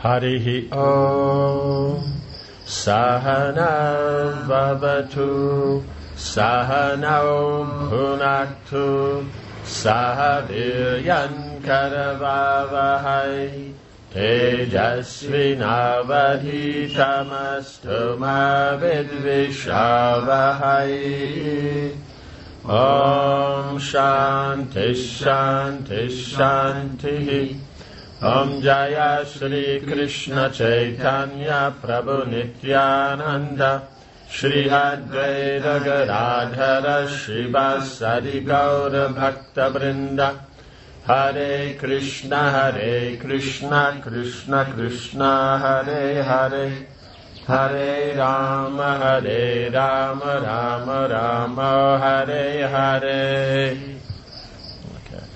Harihi Om Sahana Vavatu Sahanau Bhunaktu Sahaviryan Karavavahai Tejasvinavadhitamastu ma vidvishavahai. Om Shanti Shanti Shanti. Om Jaya Shri Krishna Chaitanya Prabhu Nityananda Shri Advaita Gadadhara Shivasadi Gaura Bhakta Vrinda. Hare Krishna Krishna Krishna Hare Hare Hare Rama Rama Rama Hare Hare. Okay.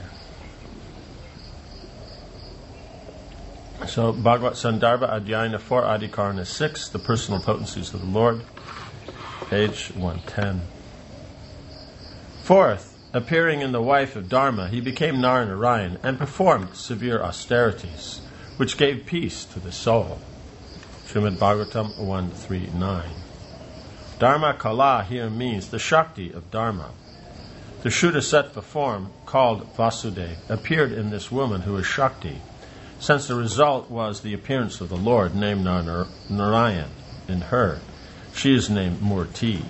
So Bhagavad Sandarbha Adhyayana 4 Adhikarana 6, the personal potencies of the Lord, page 110. Fourth, appearing in the wife of Dharma, he became Narayan and performed severe austerities, which gave peace to the soul. Srimad Bhagavatam 139. Dharma Kala here means the Shakti of Dharma. The Shuddha-sattva form, called Vasudeva, appeared in this woman who is Shakti, since the result was the appearance of the Lord, named Narayan, in her. She is named Murti.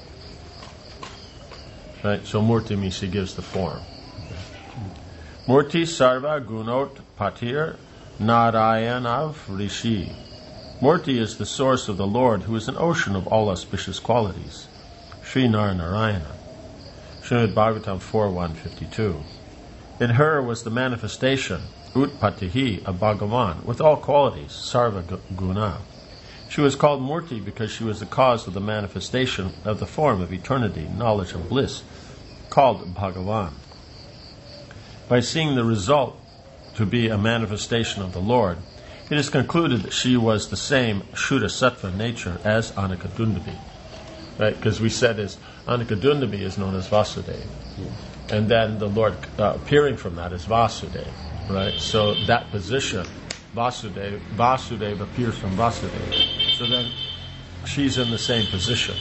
Right? So Murti means she gives the form. Murti Sarva Gunot Patir Narayanav Rishi. Murti is the source of the Lord, who is an ocean of all auspicious qualities. Sri Narayana. Srimad Bhagavatam 4.152. In her was the manifestation, Utpatihi, of Bhagavan, with all qualities, Sarva Guna. She was called Murti because she was the cause of the manifestation of the form of eternity, knowledge and bliss, called Bhagavan. By seeing the result to be a manifestation of the Lord, it is concluded that she was the same Shuddha-sattva nature as Anakadundabi. Right? Because we said as Anakadundabi is known as Vasudeva. And then the Lord appearing from that is Vasudeva. Right? So that position, Vasudeva appears from Vasudeva. So then she's in the same position.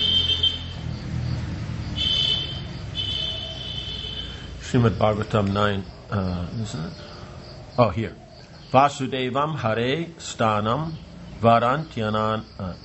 Srimad Bhagavatam 9, isn't it? Oh, here. Vasudevam Hare Stanam Varantyanan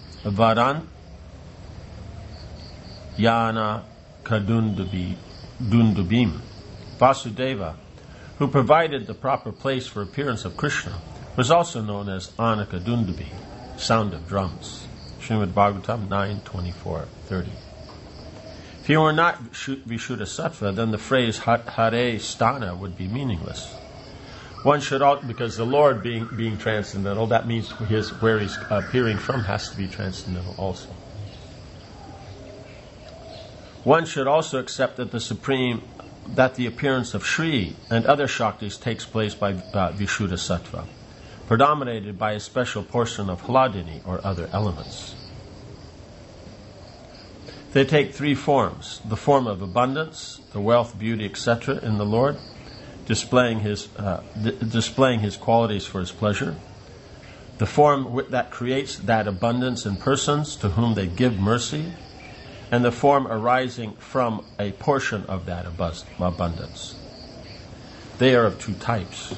Varantyana Kadundubim. Vasudeva, who provided the proper place for appearance of Krishna, was also known as Anakadundubi, sound of drums. Srimad Bhagavatam 9:24-30. If he were not Vishuddha-sattva, then the phrase Hare Stana would be meaningless. One should also, because the Lord being transcendental, that means where he's appearing from has to be transcendental also. One should also accept that the appearance of Shri and other Shaktis takes place by Vishuddha-sattva, predominated by a special portion of Hladini or other elements. They take three forms: the form of abundance, the wealth, beauty, etc. in the Lord, displaying his qualities for his pleasure; the form that creates that abundance in persons to whom they give mercy; and the form arising from a portion of that abundance. They are of two types.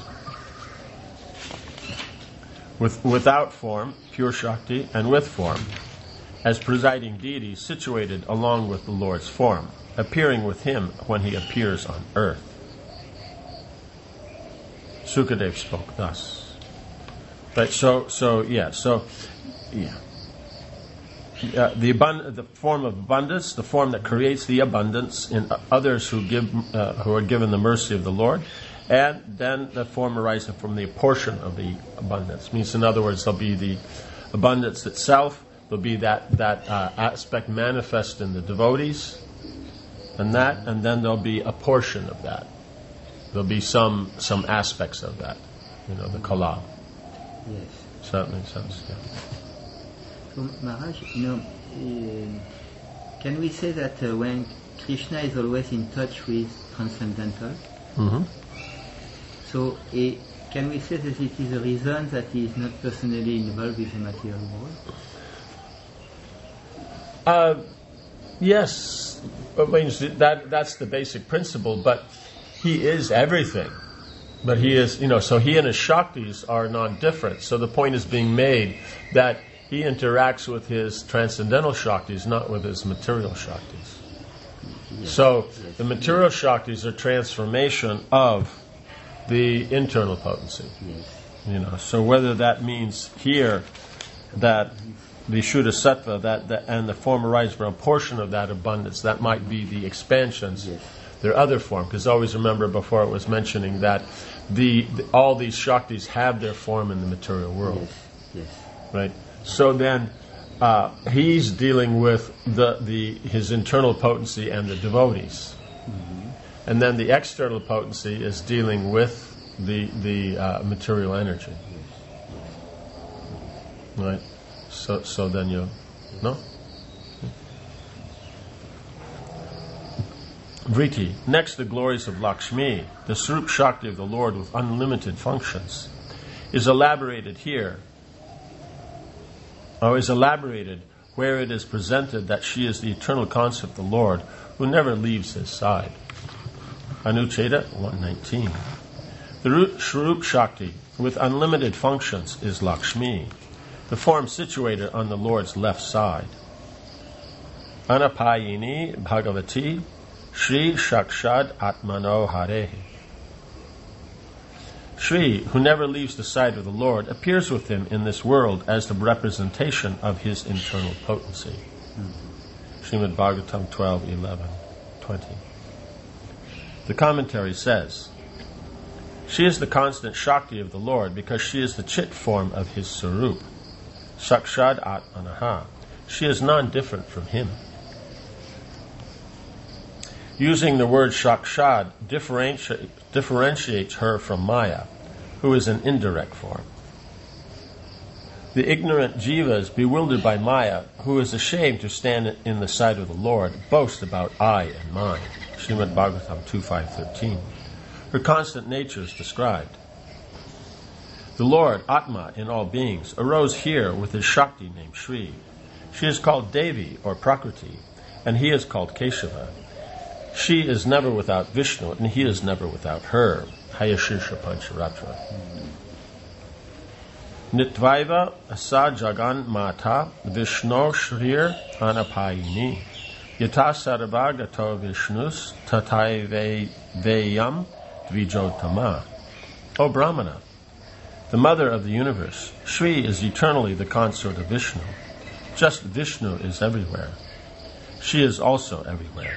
Without form, pure Shakti, and with form, as presiding deities situated along with the Lord's form, appearing with him when he appears on earth. Sukadeva spoke thus. Right, the form of abundance, the form that creates the abundance in others who are given the mercy of the Lord, and then the form arising from the portion of the abundance. Means, in other words, there'll be the abundance itself, there'll be that aspect manifest in the devotees, and then there'll be a portion of that. There'll be some aspects of that, the kala. Yes. Does that make sense? Yeah. So Maharaj, can we say that when Krishna is always in touch with transcendental, Mm-hmm. so Can we say that it is a reason that he is not personally involved with the material world? Yes, I mean, that's the basic principle, but he is everything. But he is, so he and his Shaktis are non-different. So the point is being made that he interacts with his transcendental Shaktis, not with his material Shaktis. Yes. So the material Shaktis are transformation of the internal potency. Yes. So whether that means here that the Shuddha Sattva, that and the form arises from a portion of that abundance, that might be the expansions. Yes. Their other form, because always remember before it was mentioning that all these Shaktis have their form in the material world. Yes. Right? So then he's dealing with his internal potency and the devotees. Mm-hmm. And then the external potency is dealing with the material energy. Right? So then no? Vritti. Next, the glories of Lakshmi, the Swarup Shakti of the Lord with unlimited functions, is elaborated where it is presented that she is the eternal concept of the Lord who never leaves his side. Anucheda 119. The Swarup Shakti with unlimited functions is Lakshmi, the form situated on the Lord's left side. Anapayini Bhagavati Shri Shakshad Atmano Harehi. Shri, who never leaves the side of the Lord, appears with him in this world as the representation of his internal potency. Srimad Bhagavatam 12:11-20. The commentary says, she is the constant Shakti of the Lord because she is the Chit form of his Sarup. Shakshad Atmanaha. She is non-different from him. Using the word Shakshad differentiates her from Maya, who is an indirect form. The ignorant jivas, bewildered by Maya, who is ashamed to stand in the sight of the Lord, boast about I and mine. Srimad Bhagavatam 2.5.13. Her constant nature is described. The Lord, Atma in all beings, arose here with his Shakti named Shri. She is called Devi or Prakriti, and he is called Keshava. She is never without Vishnu, and he is never without her. Hayashirsha Pancharatra. Nitvaiva Asa Jagan Mata Vishno Shrir Anapayini. Yata Sarvagato Vishnus Tatai Veyam Dvijotama. O Brahmana, the mother of the universe, Shri is eternally the consort of Vishnu. Just Vishnu is everywhere. She is also everywhere.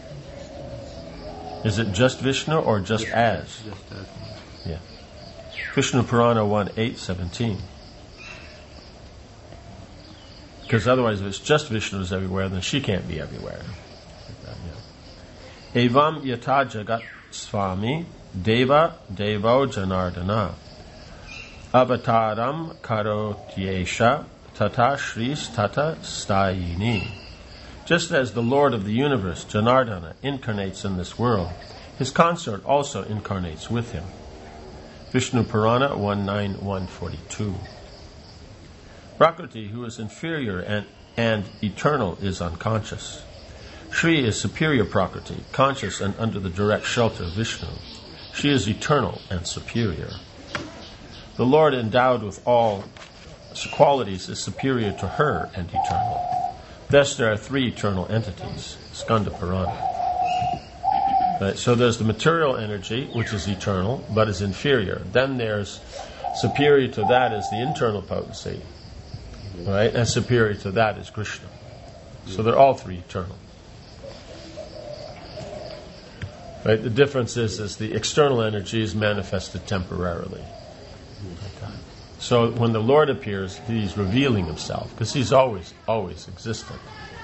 Is it just Vishnu or just as? Just as. Yeah. Vishnu Purana 1.8.17. Because otherwise, if it's just Vishnu is everywhere, then she can't be everywhere. Evam yata jagat swami deva devo janardana avataram karotyesha tata shris tata stayini. Just as the Lord of the universe, Janardana, incarnates in this world, his consort also incarnates with him. Vishnu Purana 1.9.142. Prakriti, who is inferior and eternal, is unconscious. Shri is superior Prakriti, conscious and under the direct shelter of Vishnu. She is eternal and superior. The Lord endowed with all qualities is superior to her and eternal. Thus there are three eternal entities, Skanda Purana. Right, so there's the material energy, which is eternal, but is inferior. Then there's superior to that is the internal potency. Right? And superior to that is Krishna. So they're all three eternal. Right? The difference is the external energy is manifested temporarily. So when the Lord appears, he's revealing himself, because he's always existent.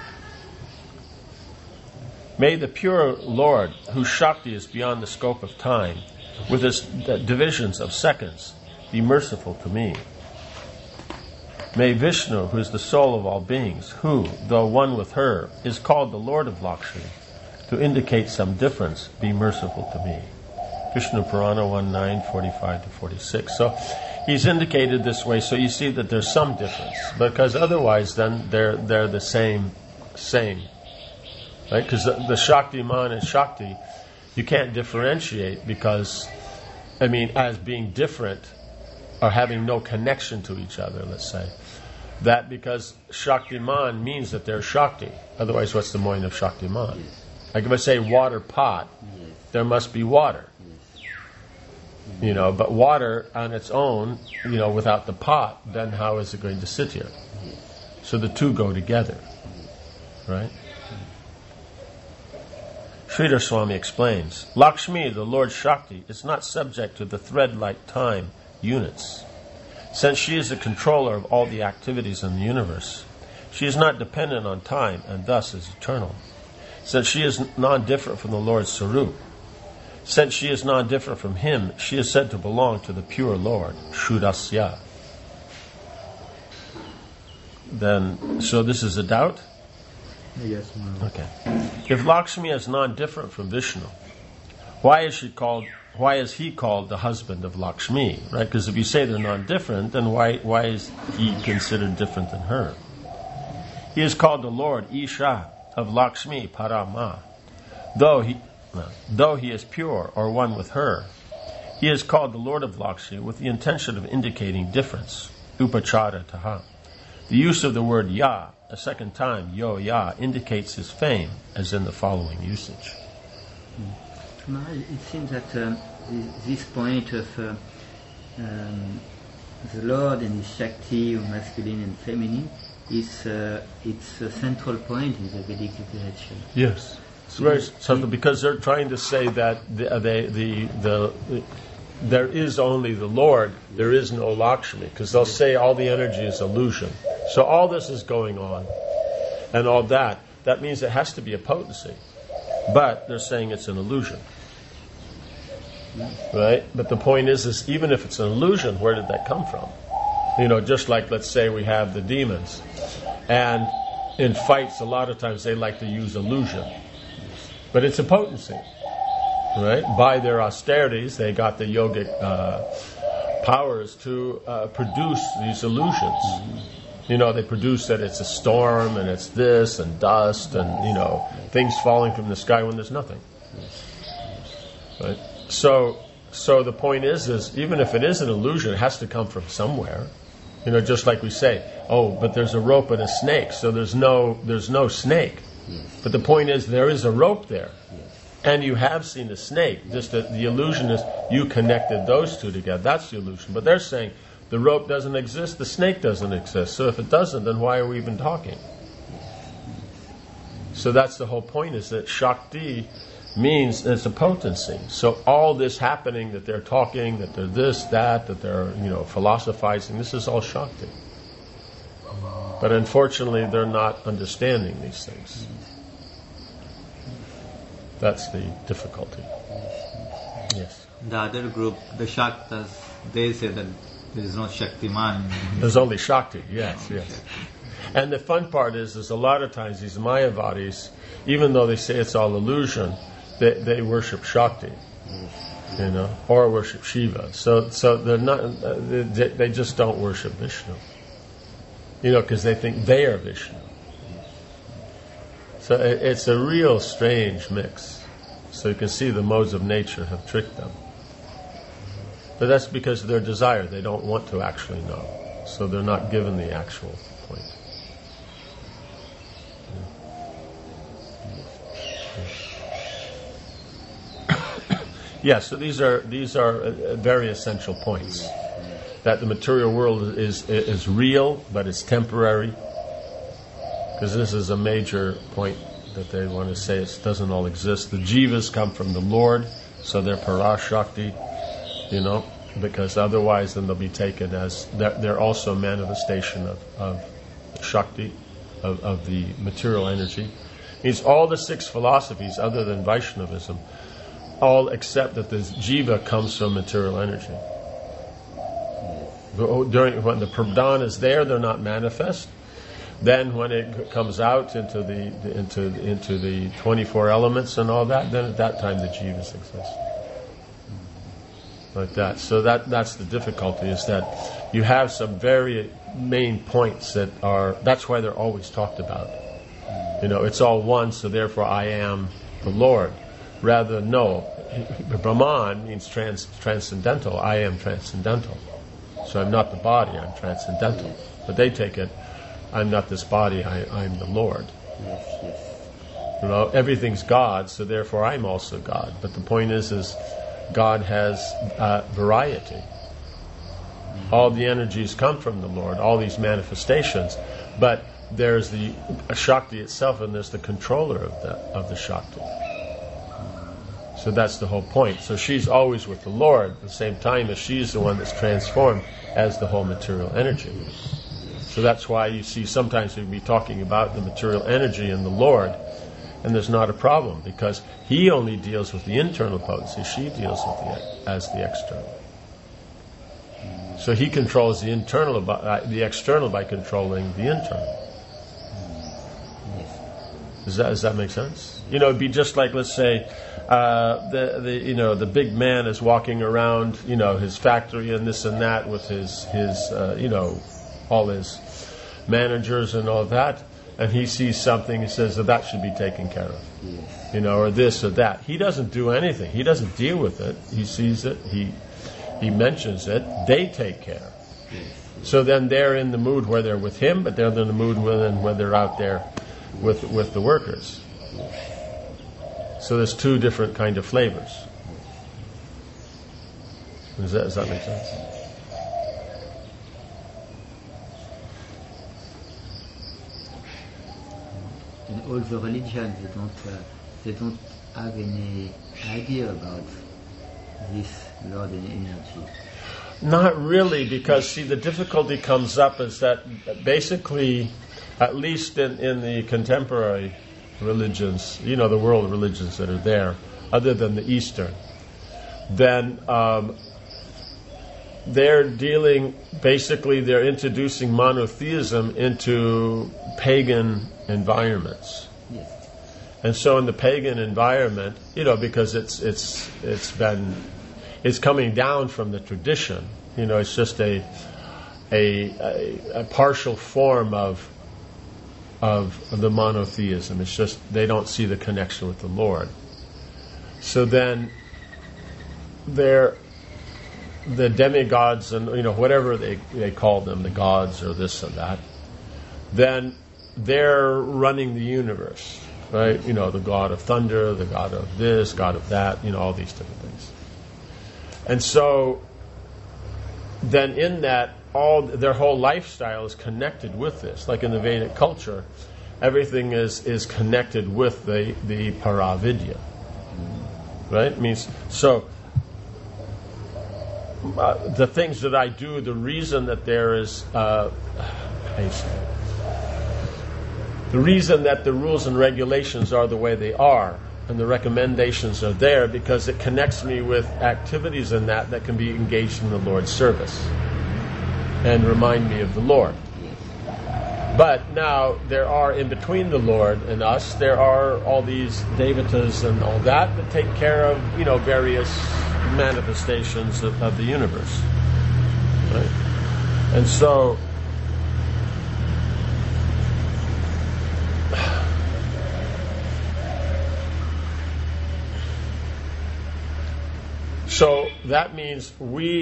May the pure Lord, whose Shakti is beyond the scope of time, with its divisions of seconds, be merciful to me. May Vishnu, who is the soul of all beings, who, though one with her, is called the Lord of Lakshmi, to indicate some difference, be merciful to me. Vishnu Purana 1.9, 45-46. So he's indicated this way, so you see that there's some difference, because otherwise then they're the same, right? Because the Shaktiman and Shakti, you can't differentiate because, as being different or having no connection to each other, let's say. That because Shaktiman means that they're Shakti. Otherwise, what's the meaning of Shaktiman? Yes. Like if I say water pot, Yes. there must be water. Yes. But water on its own, without the pot, then how is it going to sit here? Yes. So the two go together, right? Sridhar Swami explains, Lakshmi, the Lord Shakti, is not subject to the thread-like time units. Since she is the controller of all the activities in the universe, she is not dependent on time and thus is eternal. Since she is non-different from the Lord Sarup, since she is non-different from him, she is said to belong to the pure Lord, Shudasya. Then, so this is a doubt? Yes, Maharaj. Okay. If Lakshmi is non-different from Vishnu, why is he called the husband of Lakshmi? Right? Because if you say they're non-different, then why is he considered different than her? He is called the Lord Isha of Lakshmi Parama. Though he is pure or one with her, he is called the Lord of Lakshmi with the intention of indicating difference. Upachara taha. The use of the word Ya a second time, Yo Ya, indicates his fame, as in the following usage. Maharaj, it seems that this point of the Lord and his Shakti, or masculine and feminine, it's a central point in the Vedic literature. Yes, it's very subtle because they're trying to say that there is only the Lord, there is no Lakshmi, because they'll say all the energy is illusion. So all this is going on, and all that means it has to be a potency. But they're saying it's an illusion. Right? But the point is even if it's an illusion, where did that come from? Just like, let's say we have the demons. And in fights, a lot of times they like to use illusion. But it's a potency. Right? By their austerities, they got the yogic powers to produce these illusions. They produce that it's a storm and it's this and dust and, things falling from the sky when there's nothing. Right? So the point is even if it is an illusion, it has to come from somewhere. Just like we say, but there's a rope and a snake, so there's no snake. Yes. But the point is there is a rope there. Yes. And you have seen a snake. Just that the illusion is you connected those two together. That's the illusion. But they're saying the rope doesn't exist, the snake doesn't exist. So if it doesn't, then why are we even talking? So that's the whole point, is that Shakti means it's a potency. So all this happening, that they're talking, that they're this, that they're, philosophizing, this is all Shakti. But unfortunately, they're not understanding these things. That's the difficulty. Yes. The other group, the Shaktas, they say that there is no Shaktiman. There's only Shakti, yes. And the fun part is a lot of times these Mayavadis, even though they say it's all illusion, they worship Shakti, or worship Shiva. So they're not. They just don't worship Vishnu, because they think they are Vishnu. So it's a real strange mix. So you can see the modes of nature have tricked them. But that's because of their desire. They don't want to actually know. So they're not given the actual point. So these are very essential points. That the material world is real, but it's temporary. Because this is a major point that they want to say. It doesn't all exist. The jivas come from the Lord, so they're Parashakti, because otherwise then they'll be taken as they're also a manifestation of Shakti, of the material energy. Means all the 6 philosophies other than Vaishnavism all accept that this jiva comes from material energy. When the pradhan is there, they're not manifest. Then when it comes out into the 24 elements and all that, then at that time the jivas exist. like that. So that's the difficulty, is that you have some very main points that's why they're always talked about. It's all one, so therefore I am the Lord. Rather, no, Brahman means transcendental. I am transcendental. So I'm not the body, I'm transcendental. But they take it, I'm not this body, I'm the Lord. Yes. Everything's God, so therefore I'm also God. But the point is God has variety. All the energies come from the Lord, all these manifestations, but there's the Shakti itself, and there's the controller of the Shakti. So that's the whole point. So she's always with the Lord at the same time as she's the one that's transformed as the whole material energy. So that's why you see sometimes we'd be talking about the material energy and the Lord, and there's not a problem, because he only deals with the internal potency, she deals with as the external. So he controls the internal, the external by controlling the internal. Does that make sense? It'd be just like, let's say, the big man is walking around, his factory and this and that with his all his managers and all that, and he sees something, he says that should be taken care of, or this or that. He doesn't do anything. He doesn't deal with it. He sees it. He mentions it. They take care. So then they're in the mood where they're with him, but they're in the mood when they're out there with the workers. So there's two different kind of flavors. Does that make sense? In all the religions, they don't have any idea about this Lord energy. Not really, because see, the difficulty comes up is that basically, at least in the contemporary religions, the world religions that are there, other than the Eastern, then they're introducing monotheism into pagan environments. Yes. And so in the pagan environment, because it's coming down from the tradition, it's just a partial form of the monotheism. It's just they don't see the connection with the Lord. So then the demigods and whatever they call them, the gods or this or that, then they're running the universe, right? The god of thunder, the god of this, god of that, all these different things. And so then in that, their whole lifestyle is connected with this. Like in the Vedic culture, everything is connected with the Paravidya. Right? It means, so the things that I do, the reason that there is the reason that the rules and regulations are the way they are and the recommendations are there, because it connects me with activities in that can be engaged in the Lord's service and remind me of the Lord. But now there are, in between the Lord and us, there are all these devatas and all that take care of, various manifestations of the universe. Right? And so that means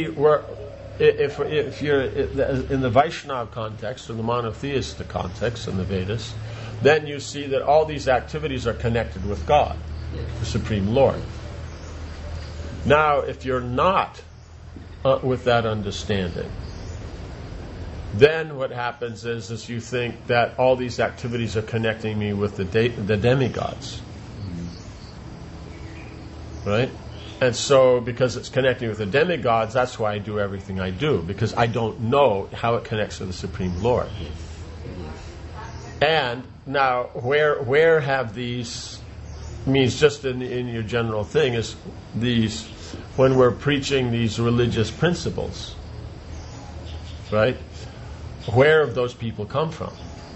if you're in the Vaishnava context, or the monotheistic context in the Vedas, then you see that all these activities are connected with God, the Supreme Lord. Now, if you're not with that understanding, then what happens is you think that all these activities are connecting me with the demigods. Right? And so, because it's connecting with the demigods, that's why I do everything I do, because I don't know how it connects to the Supreme Lord. And now, where have these, means just in your general thing, is these, when we're preaching these religious principles, right? Where have those people come from?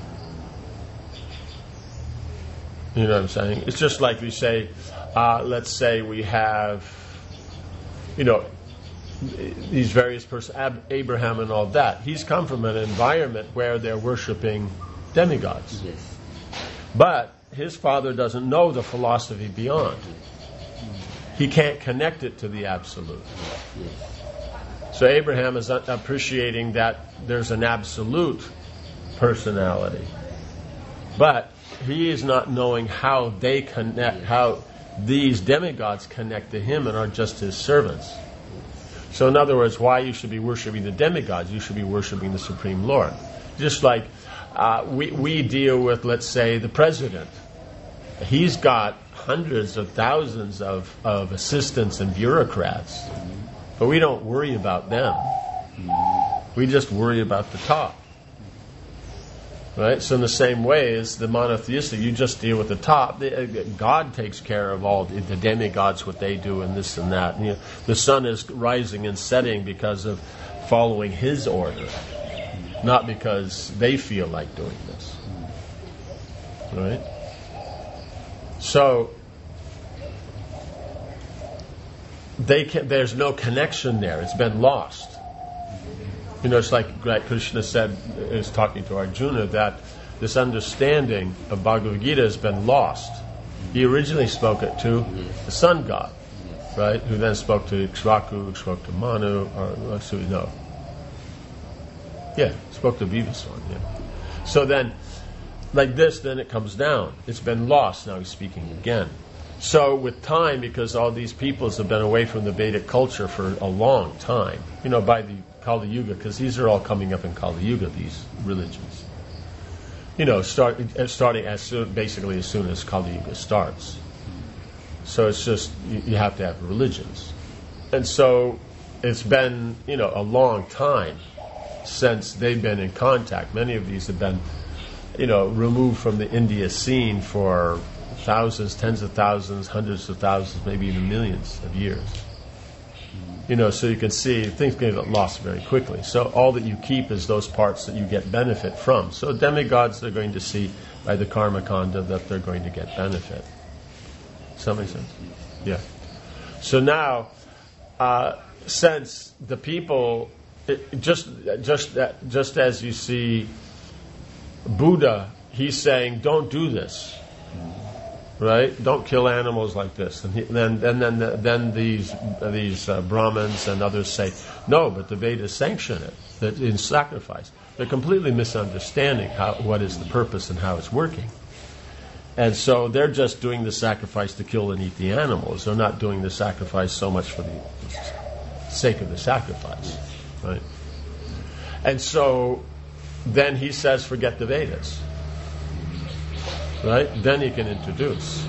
You know what I'm saying? It's just like we say, let's say we have, these various persons, Abraham and all that. He's come from an environment where they're worshiping demigods. Yes. But his father doesn't know the philosophy beyond. He can't connect it to the absolute. Yes. So Abraham is appreciating that there's an absolute personality. But he is not knowing how they connect, how these demigods connect to him and are just his servants. So in other words, why you should be worshiping the demigods, you should be worshiping the Supreme Lord. Just like we deal with, let's say, the president. He's got hundreds of thousands of assistants and bureaucrats, but we don't worry about them. We just worry about the top. Right? So in the same way as the monotheistic, you just deal with the top. God takes care of all the demigods, what they do, and this and that. And, the sun is rising and setting because of following His order, not because they feel like doing this. Right? So there's no connection there. It's been lost. It's like Krishna said, is talking to Arjuna, that this understanding of Bhagavad Gita has been lost. He originally spoke it to the sun god, right? Who then spoke to Ikshvaku, spoke to Manu, or let's see, no. Yeah, spoke to Vivaswan, yeah. So then, like this, then it comes down. It's been lost, now he's speaking again. So with time, because all these peoples have been away from the Vedic culture for a long time, by the Kali Yuga, because these are all coming up in Kali Yuga, these religions. Starting as soon as Kali Yuga starts. So it's just, you have to have religions. And so it's been, a long time since they've been in contact. Many of these have been, removed from the India scene for thousands, tens of thousands, hundreds of thousands, maybe even millions of years. So you can see things get lost very quickly. So all that you keep is those parts that you get benefit from. So demigods, they're going to see by the karma kanda that they're going to get benefit. Does that make sense? Yeah. So now, since the people, just as you see Buddha, he's saying, don't do this. Right? Don't kill animals like this. And then these Brahmins and others say, no, but the Vedas sanction it, that in sacrifice. They're completely misunderstanding what is the purpose and how it's working. And so they're just doing the sacrifice to kill and eat the animals. They're not doing the sacrifice so much for the sake of the sacrifice. Right? And so then he says, forget the Vedas. Right? Then you can introduce,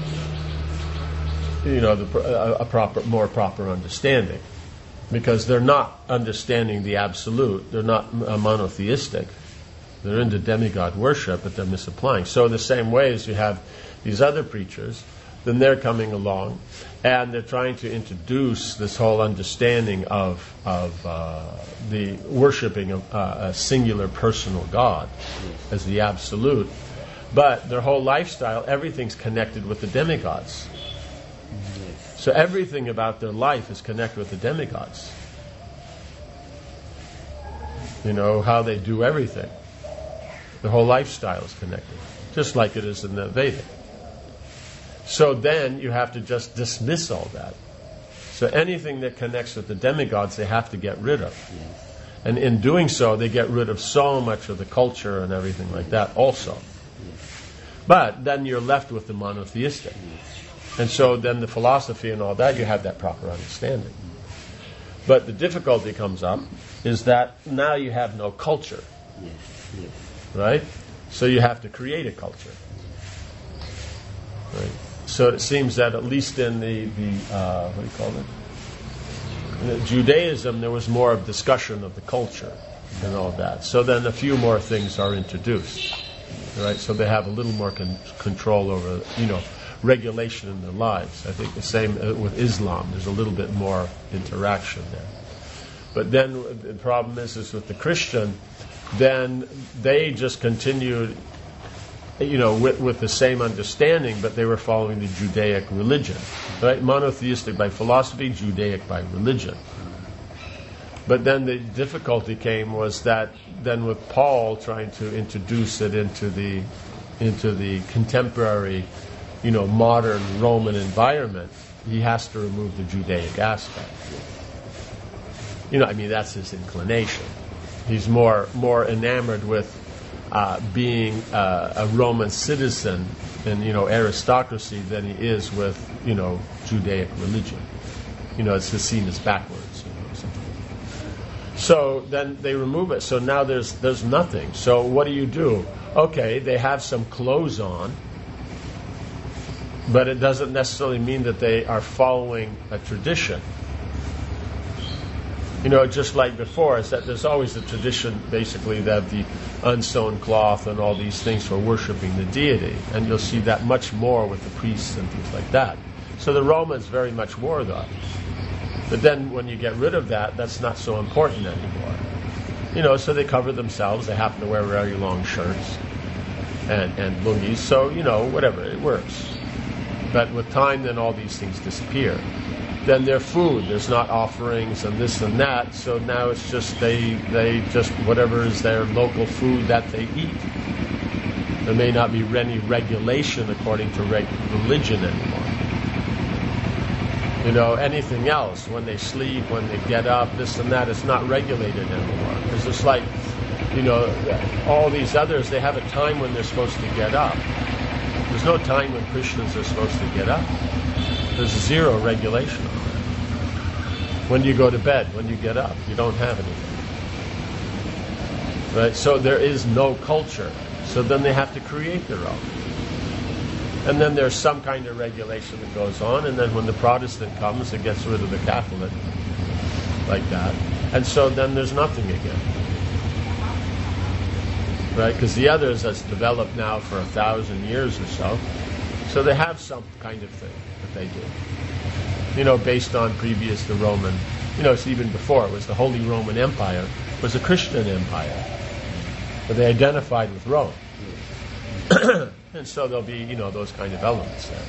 a more proper understanding, because they're not understanding the absolute. They're not monotheistic. They're into demigod worship, but they're misapplying. So the same way as you have these other preachers, then they're coming along, and they're trying to introduce this whole understanding of the worshiping of a singular personal God as the absolute. But their whole lifestyle, everything's connected with the demigods. Yes. So everything about their life is connected with the demigods. How they do everything. Their whole lifestyle is connected, just like it is in the Vedic. So then you have to just dismiss all that. So anything that connects with the demigods, they have to get rid of. Yes. And in doing so, they get rid of so much of the culture and everything like that also. But then you're left with the monotheistic. And so then the philosophy and all that, you have that proper understanding. But the difficulty comes up is that now you have no culture. Yes. Right? So you have to create a culture. Right? So it seems that at least in the what do you call it? In Judaism, there was more of discussion of the culture and all that. So then a few more things are introduced. Right, so they have a little more control over, regulation in their lives. I think the same with Islam. There's a little bit more interaction there. But then the problem is with the Christian, then they just continued, with the same understanding, but they were following the Judaic religion. Right, monotheistic by philosophy, Judaic by religion. But then the difficulty came was that then with Paul trying to introduce it into the contemporary, modern Roman environment, he has to remove the Judaic aspect. That's his inclination. He's more enamored with being a Roman citizen and aristocracy than he is with Judaic religion. It's just seen as backwards. So then they remove it. So now there's nothing. So what do? Okay, they have some clothes on, but it doesn't necessarily mean that they are following a tradition. Just like before, is that there's always a tradition, basically, that the unsewn cloth and all these things for worshiping the deity. And you'll see that much more with the priests and things like that. So the Romans very much wore that. But then when you get rid of that, that's not so important anymore. So they cover themselves. They happen to wear very long shirts and lungis. So, whatever, it works. But with time, then all these things disappear. Then their food, there's not offerings and this and that. So now it's just they just, whatever is their local food that they eat. There may not be any regulation according to religion anymore. Anything else, when they sleep, when they get up, this and that, it's not regulated anymore. It's just like, all these others, they have a time when they're supposed to get up. There's no time when Christians are supposed to get up. There's zero regulation on that. When do you go to bed? When do you get up? You don't have anything. Right? So there is no culture. So then they have to create their own. And then there's some kind of regulation that goes on, and then when the Protestant comes, it gets rid of the Catholic, like that. And so then there's nothing again. Right? Because the others has developed now for 1,000 years or so. So they have some kind of thing that they do. Based on the Roman, it's even before, it was the Holy Roman Empire, was a Christian empire. But they identified with Rome. And so there'll be, those kind of elements there.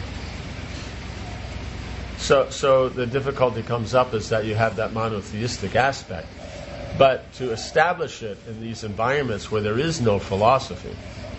So the difficulty comes up is that you have that monotheistic aspect. But to establish it in these environments where there is no philosophy,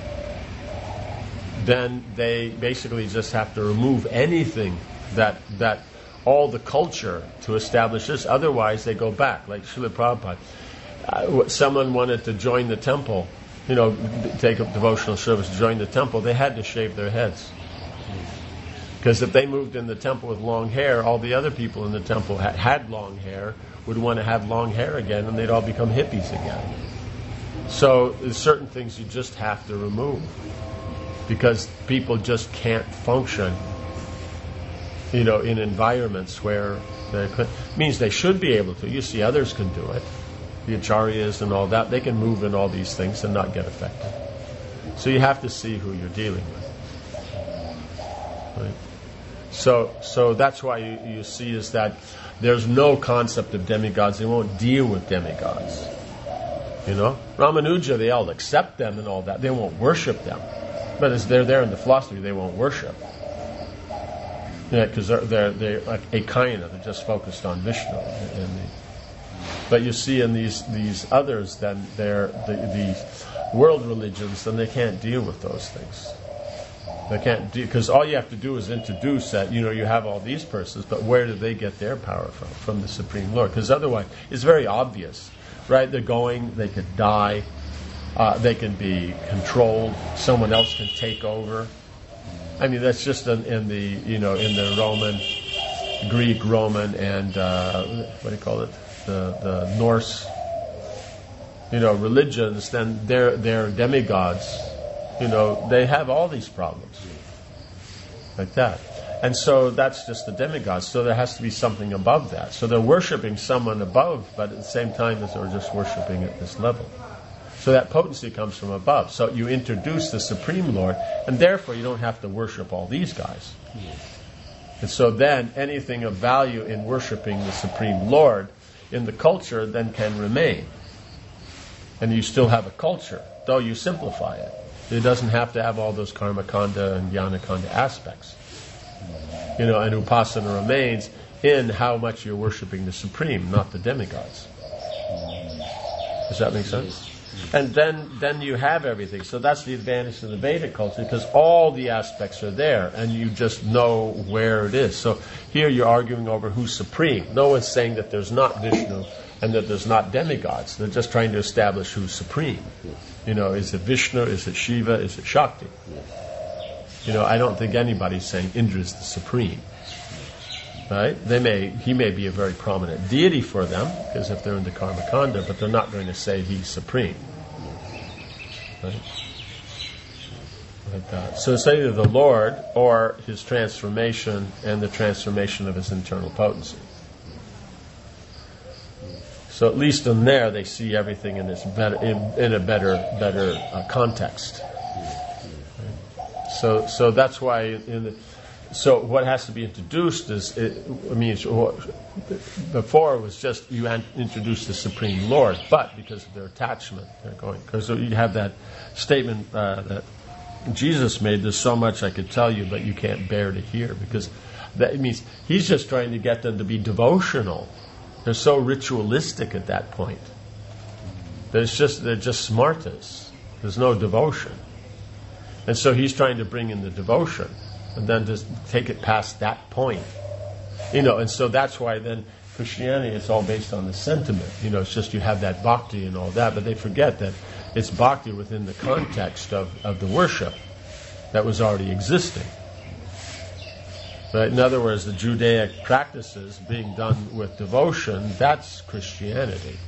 then they basically just have to remove anything that all the culture to establish this. Otherwise, they go back, like Srila Prabhupada. Someone wanted to join the temple, take up devotional service, join the temple, they had to shave their heads. Because if they moved in the temple with long hair, all the other people in the temple had long hair, would want to have long hair again, and they'd all become hippies again. So there's certain things you just have to remove. Because people just can't function, in environments where they could. Means they should be able to. You see others can do it. The acharyas and all that, they can move in all these things and not get affected. So you have to see who you're dealing with. Right? So that's why you see is that there's no concept of demigods. They won't deal with demigods. Ramanuja, they all accept them and all that. They won't worship them. But as they're there in the philosophy, they won't worship. Because they're like Ekayana, they're just focused on Vishnu. But you see in these others, then they're the world religions, then they can't deal with those things. They can't because all you have to do is introduce that, you have all these persons, but where do they get their power from? From the Supreme Lord. Because otherwise, it's very obvious, right? They could die, they can be controlled, someone else can take over. That's just in the Roman, Greek, Roman, and the Norse, religions. Then they're demigods. They have all these problems like that. And so that's just the demigods. So there has to be something above that. So they're worshiping someone above, but at the same time as they're just worshiping at this level. So that potency comes from above. So you introduce the Supreme Lord, and therefore you don't have to worship all these guys. And so then anything of value in worshiping the Supreme Lord in the culture then can remain. And you still have a culture, though you simplify it. It doesn't have to have all those karmakanda and jnanakanda aspects. And upasana remains in how much you're worshiping the Supreme, not the demigods. Does that make sense? And then you have everything. So that's the advantage of the Vedic culture, because all the aspects are there, and you just know where it is. So here you're arguing over who's supreme. No one's saying that there's not Vishnu and that there's not demigods. They're just trying to establish who's supreme. Is it Vishnu? Is it Shiva? Is it Shakti? I don't think anybody's saying Indra is the supreme. Right? He may be a very prominent deity for them, because if they're into Karma Kanda, but they're not going to say he's supreme. Right? Like that. So it's either the Lord or his transformation and the transformation of his internal potency. So at least in there they see everything in a better context. So that's why so what has to be introduced before it was just you introduce the Supreme Lord, but because of their attachment, they're going. Because you have that statement that Jesus made, there's so much I could tell you, but you can't bear to hear, because that means he's just trying to get them to be devotional. They're so ritualistic at that point. They're just smartest. There's no devotion. And so he's trying to bring in the devotion, and then just take it past that point. And so that's why then Christianity is all based on the sentiment. It's just you have that bhakti and all that, but they forget that it's bhakti within the context of the worship that was already existing. Right? In other words, the Judaic practices being done with devotion, that's Christianity.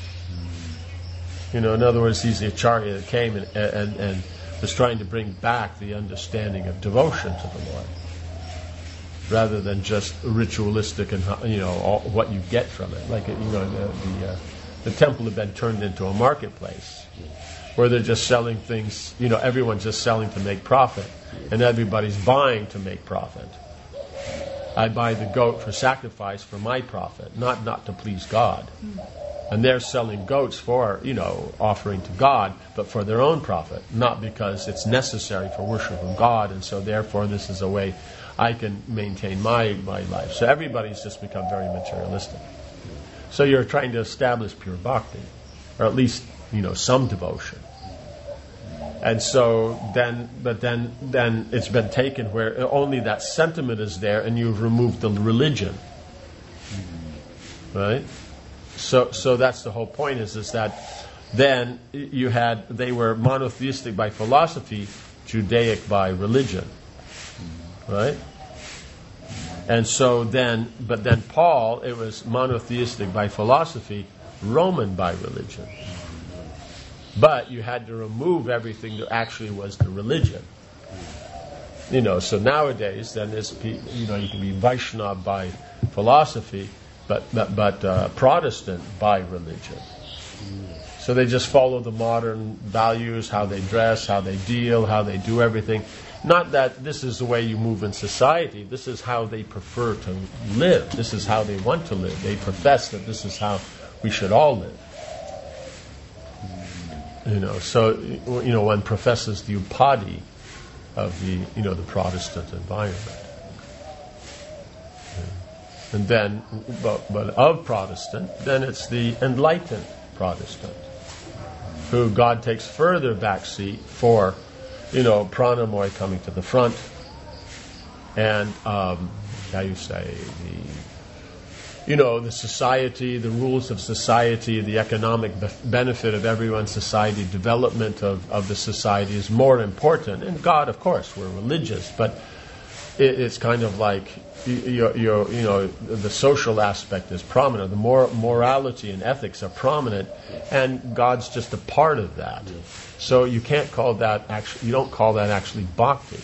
In other words, he's the Acharya that came and was trying to bring back the understanding of devotion to the Lord, rather than just ritualistic and all, what you get from it. Like the temple had been turned into a marketplace where they're just selling things. Everyone's just selling to make profit, and everybody's buying to make profit. I buy the goat for sacrifice for my profit, not to please God. And they're selling goats for, offering to God, but for their own profit, not because it's necessary for worship of God, and so therefore this is a way I can maintain my life. So everybody's just become very materialistic. So you're trying to establish pure bhakti, or at least, some devotion. And so then it's been taken where only that sentiment is there, and you've removed the religion. Right? So that's the whole point, is that then they were monotheistic by philosophy, Judaic by religion. Right? And so then Paul, it was monotheistic by philosophy, Roman by religion. But you had to remove everything that actually was the religion. So nowadays, then you can be Vaishnava by philosophy, but Protestant by religion. So they just follow the modern values, how they dress, how they deal, how they do everything. Not that this is the way you move in society. This is how they prefer to live. This is how they want to live. They profess that this is how we should all live. So one professes the upadi of the Protestant environment. And then, but of Protestant, then it's the enlightened Protestant, who God takes further backseat for, pranamoy coming to the front, and the society, the rules of society, the economic benefit of everyone's society, development of the society is more important. And God, of course, we're religious, but it's kind of like the social aspect is prominent. The morality and ethics are prominent, and God's just a part of that. So you can't call that you don't call that actually bhakti.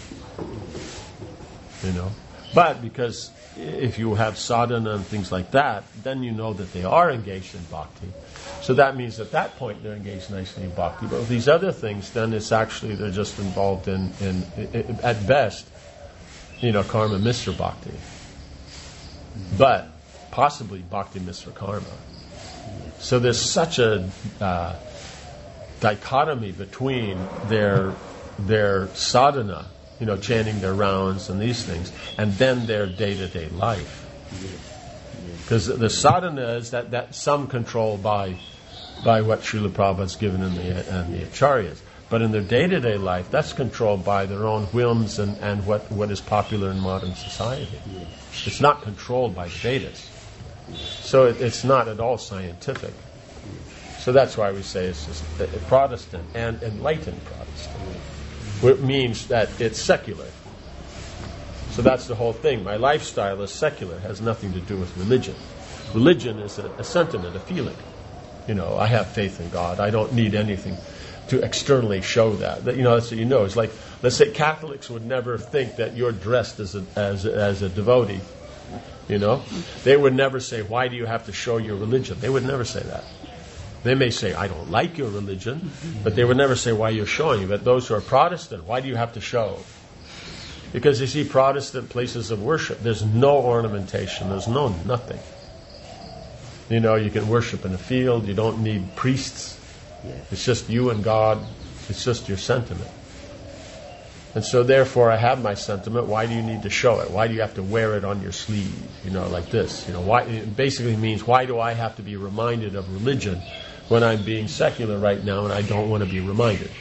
But because if you have sadhana and things like that, then you know that they are engaged in bhakti. So that means at that point they're engaged nicely in bhakti. But with these other things, then it's actually they're just involved in at best, karma misra bhakti. But possibly bhakti misra karma. So there's such a dichotomy between their sadhana, chanting their rounds and these things, and then their day-to-day life. Because the sadhana is that some control by what Srila Prabhupada's given in the acharyas. But in their day-to-day life, that's controlled by their own whims and what is popular in modern society. It's not controlled by the Vedas. So it's not at all scientific. So that's why we say it's just Protestant and enlightened Protestant. It means that it's secular. So that's the whole thing. My lifestyle is secular. It has nothing to do with religion. Religion is a sentiment, a feeling. I have faith in God. I don't need anything to externally show that. That's what It's like, let's say Catholics would never think that you're dressed as a devotee. They would never say, why do you have to show your religion? They would never say that. They may say, I don't like your religion, but they would never say why you're showing. But those who are Protestant, why do you have to show? Because you see, Protestant places of worship, there's no ornamentation, there's nothing. You can worship in a field, you don't need priests. Yes. It's just you and God, it's just your sentiment. And so therefore I have my sentiment, why do you need to show it? Why do you have to wear it on your sleeve, like this? Why? It basically means, why do I have to be reminded of religion when I'm being secular right now and I don't want to be reminded?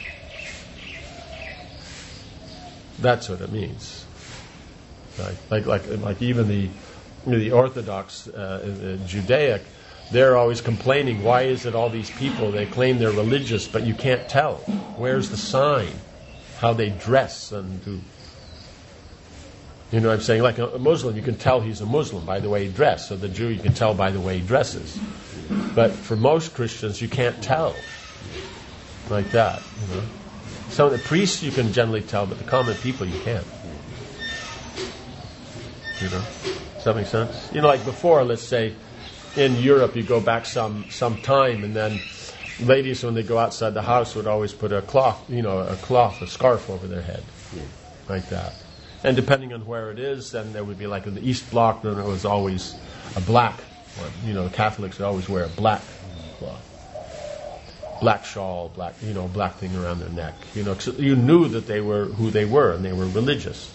That's what it means. Right? Like even the Orthodox Judaic, they're always complaining, why is it all these people, they claim they're religious, but you can't tell. Where's the sign? How they dress and do. I'm saying? Like a Muslim, you can tell he's a Muslim by the way he dresses. So the Jew, you can tell by the way he dresses. But for most Christians, you can't tell. Like that, Some of the priests you can generally tell, but the common people you can't. Does that make sense? Like before, let's say, in Europe, you go back some time, and then ladies, when they go outside the house, would always put a cloth, a scarf over their head, like that. And depending on where it is, then there would be like in the East Bloc, then it was always a black one. Catholics would always wear a black cloth, black shawl, black thing around their neck. So you knew that they were who they were, and they were religious.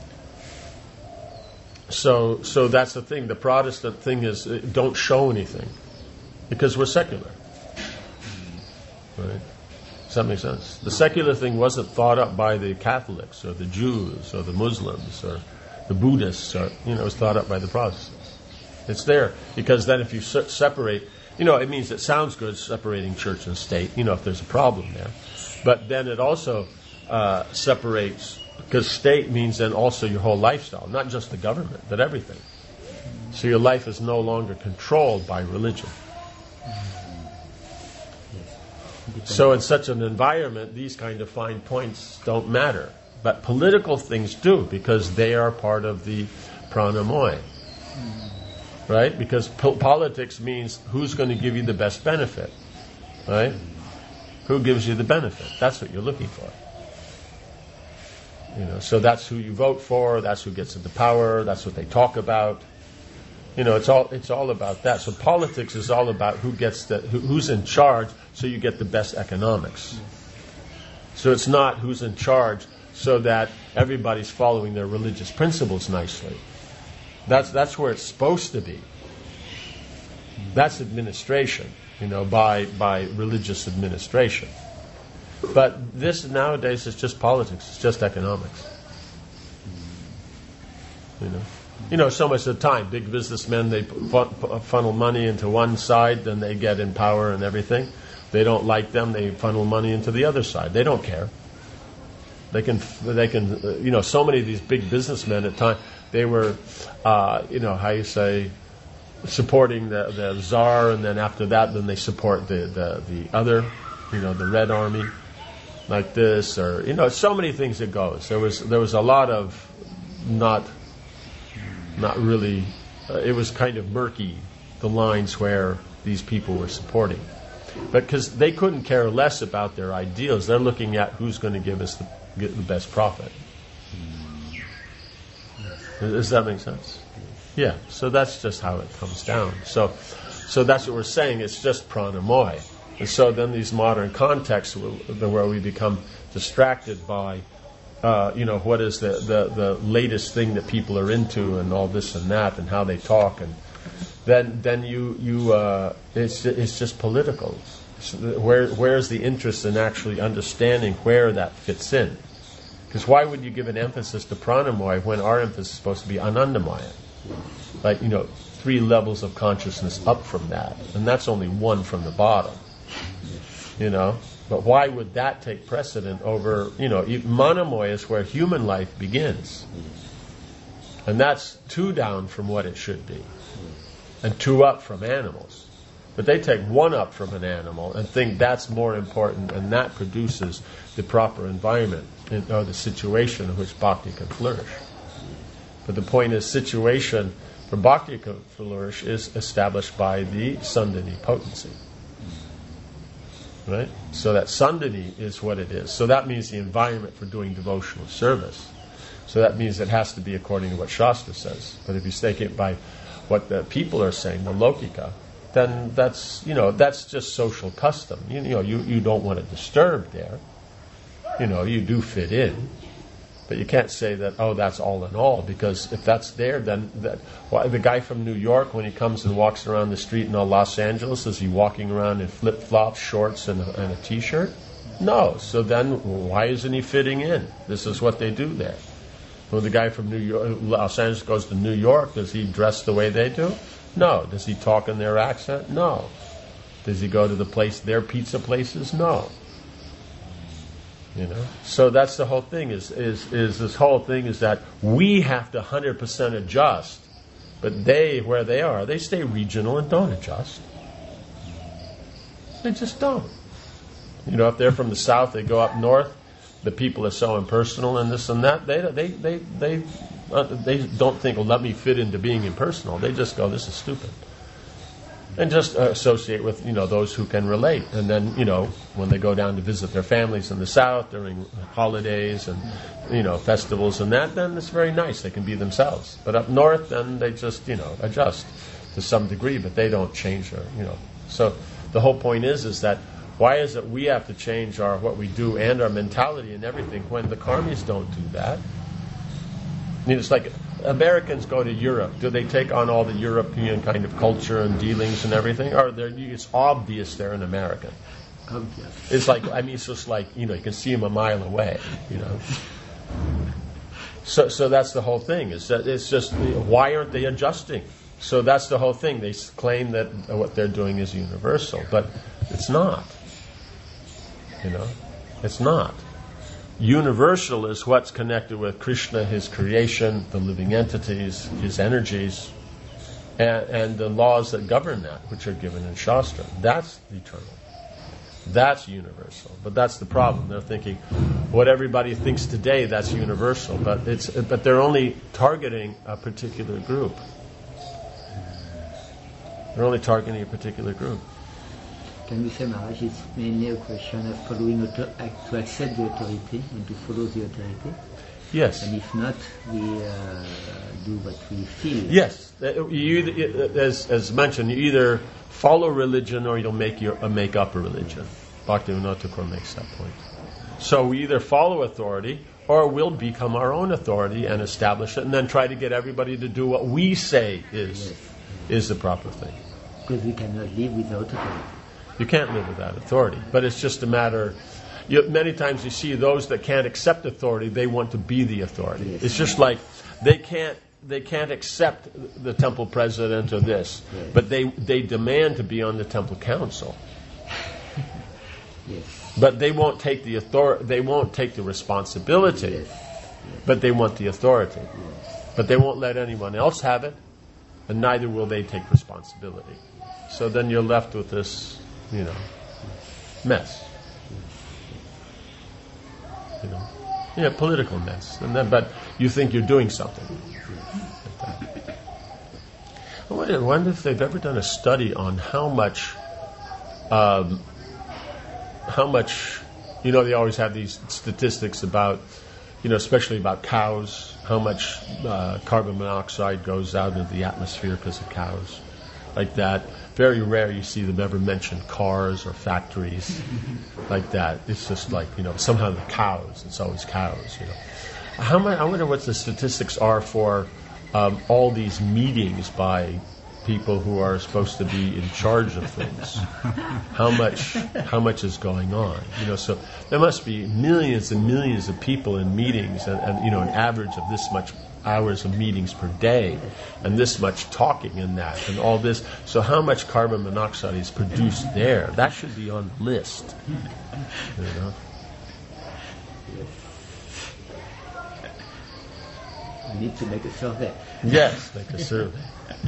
So that's the thing. The Protestant thing is, don't show anything, because we're secular. Right? Does that make sense? The secular thing wasn't thought up by the Catholics or the Jews or the Muslims or the Buddhists. Or it was thought up by the Protestants. It's there because then if you separate, it means it sounds good separating church and state. If there's a problem there, but then it also separates. Because state means then also your whole lifestyle, not just the government, but everything. So your life is no longer controlled by religion. So in such an environment, these kind of fine points don't matter. But political things do, because they are part of the pranamoy. Right? Because politics means who's going to give you the best benefit. Right? Who gives you the benefit? That's what you're looking for. So that's who you vote for. That's who gets into power. That's what they talk about. It's all about that. So politics is all about who's in charge, so you get the best economics. So it's not who's in charge, so that everybody's following their religious principles nicely. That's where it's supposed to be. That's administration, by religious administration. But this nowadays is just politics. It's just economics. So much of the time, big businessmen, they funnel money into one side, then they get in power and everything. They don't like them, they funnel money into the other side. They don't care. They can. So many of these big businessmen at times, they were, supporting the Tsar, and then after that, then they support the other, the Red Army. Like this, or so many things it goes. There was a lot of not really. It was kind of murky, the lines where these people were supporting, but because they couldn't care less about their ideals, they're looking at who's going to give us the best profit. Does that make sense? Yeah. So that's just how it comes down. So that's what we're saying. It's just pranamoy. And so then these modern contexts where we become distracted by, what is the latest thing that people are into and all this and that and how they talk and then it's just political. So where's the interest in actually understanding where that fits in? Because why would you give an emphasis to Pranamaya when our emphasis is supposed to be Anandamaya? Like, 3 levels of consciousness up from that, and that's only 1 from the bottom. But why would that take precedent over, Manamoya is where human life begins. And that's 2 down from what it should be. And 2 up from animals. But they take 1 up from an animal and think that's more important, and that produces the proper environment or the situation in which bhakti can flourish. But the point is, situation for bhakti to flourish is established by the Sandhini potency. Right? So that Sandhini is what it is. So that means the environment for doing devotional service. So that means it has to be according to what Shastra says. But if you take it by what the people are saying, the Lokika, then that's just social custom. You don't want to disturb there. You do fit in. But you can't say that, that's all in all, because if that's there, then the guy from New York, when he comes and walks around the street in Los Angeles, is he walking around in flip-flops, shorts, and a T-shirt? No. So then why isn't he fitting in? This is what they do there. When the guy from Los Angeles goes to New York, does he dress the way they do? No. Does he talk in their accent? No. Does he go to their pizza places? No. So that's the whole thing. Is this whole thing is that we have to 100% adjust, but where they are, they stay regional and don't adjust. They just don't. If they're from the south, they go up north. The people are so impersonal and this and that. They don't think, let me fit into being impersonal. They just go, this is stupid. And just associate with, those who can relate. And then, when they go down to visit their families in the south during holidays and, festivals and that, then it's very nice. They can be themselves. But up north, then they just, adjust to some degree, but they don't change their, So the whole point is that why is it we have to change what we do and our mentality and everything when the karmis don't do that? It's like Americans go to Europe. Do they take on all the European kind of culture and dealings and everything? Or it's obvious they're an American. Obvious. It's like, it's just like, you can see them a mile away, So that's the whole thing. Is that it's just, why aren't they adjusting? So that's the whole thing. They claim that what they're doing is universal, but it's not. It's not. Universal is what's connected with Krishna, his creation, the living entities, his energies, and the laws that govern that, which are given in Shastra. That's eternal. That's universal. But that's the problem. They're thinking what everybody thinks today, that's universal, but they're only targeting a particular group. They're only targeting a particular group. Can we say, Maharaj, it's mainly a question of following to accept the authority and to follow the authority? Yes. And if not, we do what we feel. Yes. As mentioned, you either follow religion or you'll make up a religion. Bhaktivinoda Thakur makes that point. So we either follow authority or we'll become our own authority and establish it and then try to get everybody to do what we say is the proper thing. Because we cannot live without authority. You can't live without authority, but it's just a matter. Many times you see those that can't accept authority; they want to be the authority. Yes. It's just like they can't accept the temple president or this, but they demand to be on the temple council. Yes. But they won't take the authority. They won't take the responsibility. Yes. But they want the authority. Yes. But they won't let anyone else have it, and neither will they take responsibility. So then you're left with this. Mess. Political mess. But you think you're doing something. I wonder if they've ever done a study on how much, they always have these statistics about, especially about cows, how much carbon monoxide goes out into the atmosphere because of cows. Like that. Very rare you see them ever mention cars or factories like that. It's just like, somehow the cows. It's always cows, I wonder what the statistics are for all these meetings by people who are supposed to be in charge of things. How much is going on? So there must be millions and millions of people in meetings, and an average of this much hours of meetings per day, and this much talking in that, and all this. So how much carbon monoxide is produced there? That should be on the list. We need to make a survey. Yes, make a survey.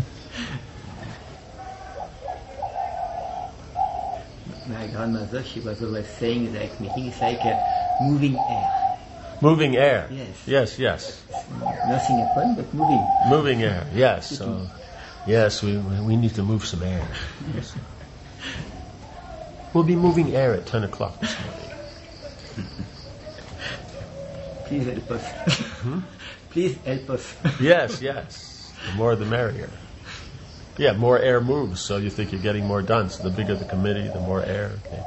My grandmother, she was always saying that meeting is like moving air. Moving air. Yes. Yes. Nothing happened, but moving. Moving air. Yes. So, yes, we need to move some air. Yes. We'll be moving air at 10 o'clock this morning. Please help us. Please help us. Yes. The more the merrier. Yeah, more air moves, so you think you're getting more done. So the bigger the committee, the more air. Okay.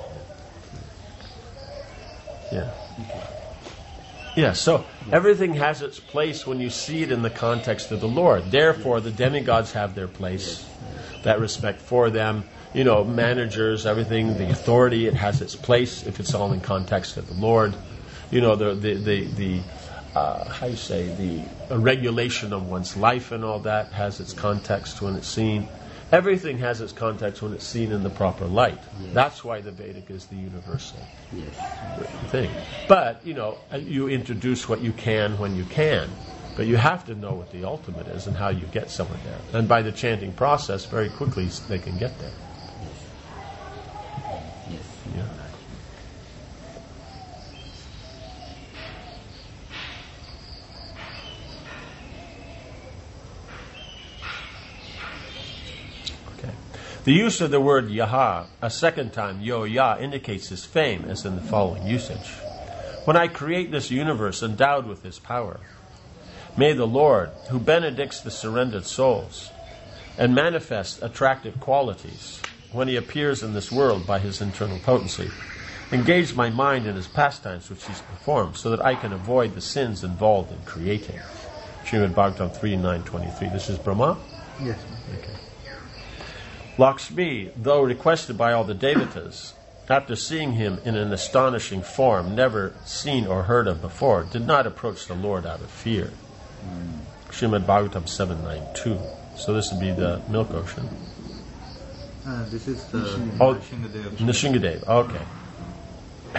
Yeah. Yeah, so everything has its place when you see it in the context of the Lord. Therefore, the demigods have their place, that respect for them. Managers, everything, the authority, it has its place if it's all in context of the Lord. The regulation of one's life and all that has its context when it's seen. Everything has its context when it's seen in the proper light. Yes. That's why the Vedic is the universal thing. But, you introduce what you can when you can. But you have to know what the ultimate is and how you get someone there. And by the chanting process, very quickly they can get there. Yes. Yeah. The use of the word Yaha a second time, Yo-Ya, indicates his fame, as in the following usage. When I create this universe endowed with his power, may the Lord, who benedicts the surrendered souls and manifests attractive qualities when he appears in this world by his internal potency, engage my mind in his pastimes which he's performed, so that I can avoid the sins involved in creating. Srimad Bhagavatam 3.9.23. This is Brahma? Yes. Okay. Lakshmi, though requested by all the devatas, after seeing him in an astonishing form never seen or heard of before, did not approach the Lord out of fear. Srimad Bhagavatam 7.9.2. So this would be the milk ocean. This is the Nishingadev. Nishingadev, okay.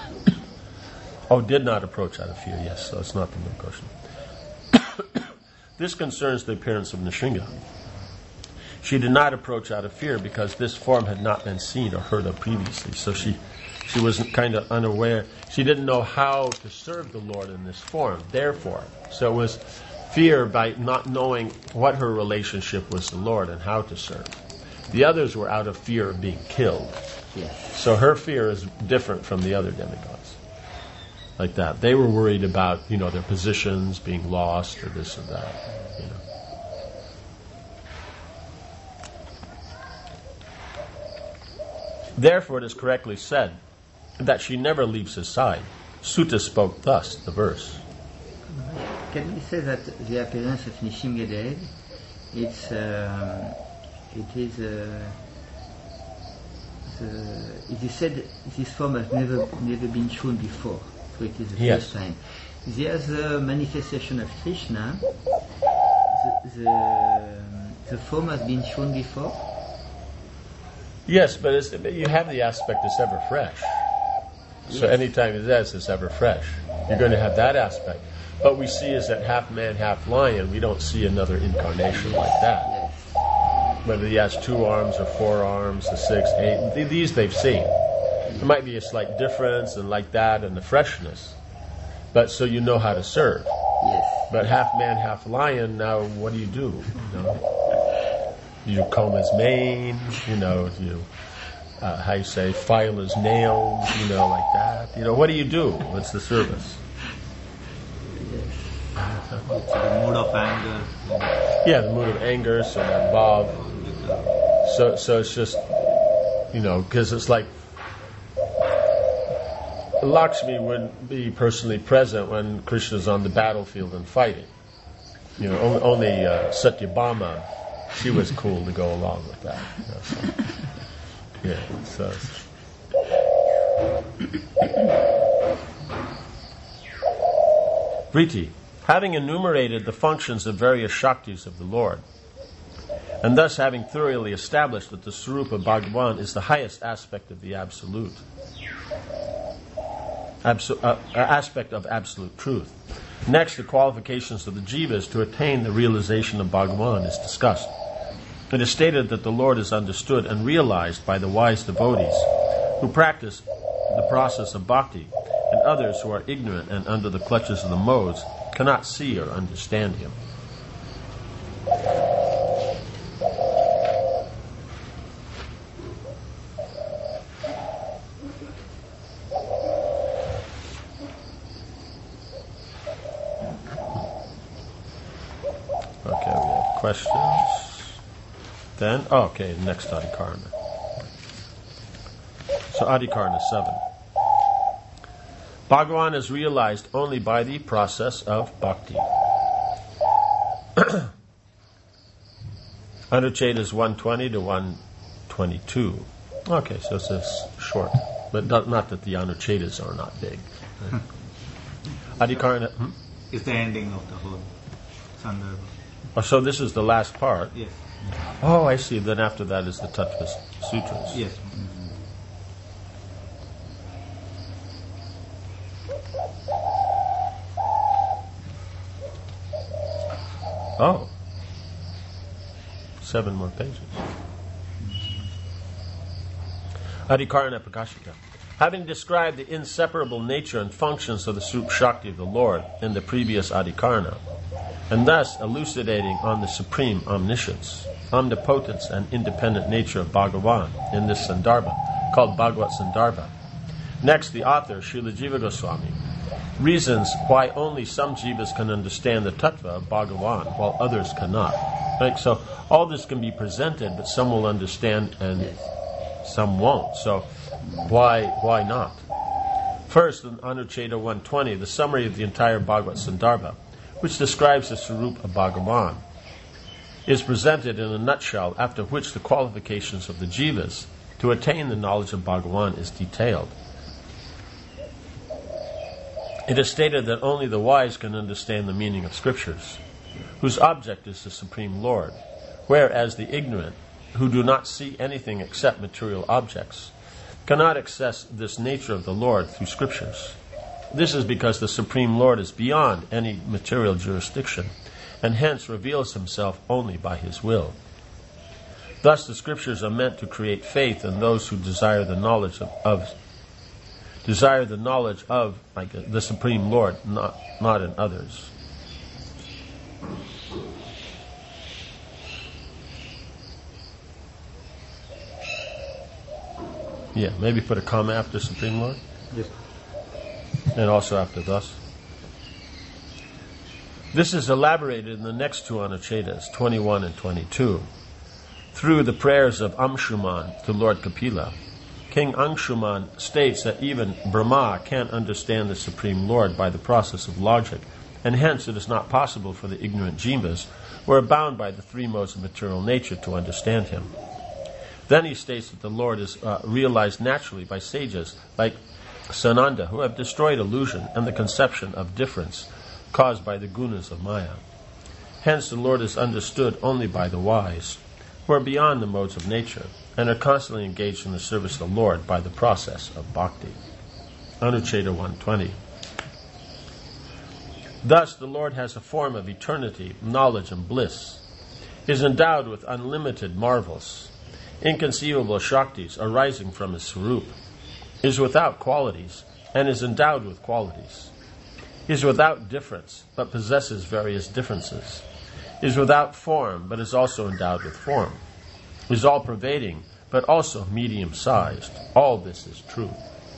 Did not approach out of fear, yes, so it's not the milk ocean. This concerns the appearance of Nishinga. She did not approach out of fear because this form had not been seen or heard of previously. So she was kind of unaware. She didn't know how to serve the Lord in this form. Therefore, so it was fear by not knowing what her relationship was to the Lord and how to serve. The others were out of fear of being killed. Yes. So her fear is different from the other demigods. Like that. They were worried about, their positions being lost or this or that. Therefore, it is correctly said that she never leaves his side. Sutta spoke thus, the verse. Can we say that the appearance of Nishingadev, it is said this form has never been shown before, so it is the first time. The other manifestation of Krishna, the form has been shown before. Yes, but you have the aspect it's ever fresh. So anytime it's ever fresh. You're going to have that aspect. What we see is that half man, half lion. We don't see another incarnation like that. Yes. Whether he has 2 arms or 4 arms, or 6, 8, these they've seen. There might be a slight difference and like that and the freshness. But so you know how to serve. Yes. But half man, half lion, now what do? You comb his mane, you, file his nails, like that. What do you do? What's the service? It's the mood of anger. Yeah, the mood of anger, so that bhav. So it's just, because it's like Lakshmi wouldn't be personally present when Krishna's on the battlefield and fighting. Only Satyabhama she was cool to go along with that. So Vriti, having enumerated the functions of various Shaktis of the Lord, and thus having thoroughly established that the Swarupa Bhagavan is the highest aspect of the absolute, aspect of absolute truth. Next, the qualifications of the jivas to attain the realization of Bhagavan is discussed. It is stated that the Lord is understood and realized by the wise devotees who practice the process of bhakti, and others who are ignorant and under the clutches of the modes cannot see or understand him. Okay, we have questions. Then, next Adhikarana. So Adhikarana 7. Bhagavan is realized only by the process of bhakti. Anuchedas 120 to 122. Okay, so this is short. But not that the Anuchedas are not big. Adhikarana... It's the ending of the whole Sandarbha. Oh, so this is the last part? Yes. Oh, I see. Then after that is the Tattva Sutras. Yes. Oh. 7 more pages. Adhikarana Prakashika. Having described the inseparable nature and functions of the Swarup Shakti of the Lord in the previous Adhikarana, and thus elucidating on the supreme omniscience, omnipotence, and independent nature of Bhagavan in this Sandarbha, called Bhagavat Sandarbha. Next, the author, Srila Jiva Goswami, reasons why only some jivas can understand the tattva of Bhagavan, while others cannot. Right? So all this can be presented, but some will understand and some won't. So why not? First, in Anucheda 120, the summary of the entire Bhagavat Sandarbha, which describes the Swarupa of Bhagavan, is presented in a nutshell, after which the qualifications of the jivas to attain the knowledge of Bhagavan is detailed. It is stated that only the wise can understand the meaning of scriptures, whose object is the Supreme Lord, whereas the ignorant, who do not see anything except material objects, cannot access this nature of the Lord through scriptures. This is because the Supreme Lord is beyond any material jurisdiction, and hence reveals himself only by his will. Thus the scriptures are meant to create faith in those who desire the knowledge of the Supreme Lord, not in others. Yeah, maybe put a comma after Supreme Lord. Yes. And also after thus. This is elaborated in the next two Anuchedas, 21 and 22. Through the prayers of Anshuman to Lord Kapila, King Anshuman states that even Brahma can't understand the Supreme Lord by the process of logic, and hence it is not possible for the ignorant jivas, who are bound by the three modes of material nature, to understand him. Then he states that the Lord is realized naturally by sages like Sananda, who have destroyed illusion and the conception of difference caused by the gunas of Maya. Hence the Lord is understood only by the wise, who are beyond the modes of nature and are constantly engaged in the service of the Lord by the process of bhakti. Anucheda 120. Thus the Lord has a form of eternity, knowledge, and bliss, is endowed with unlimited marvels, inconceivable shaktis arising from his Swarup, is without qualities and is endowed with qualities, is without difference but possesses various differences, is without form but is also endowed with form, is all-pervading but also medium-sized. All this is true.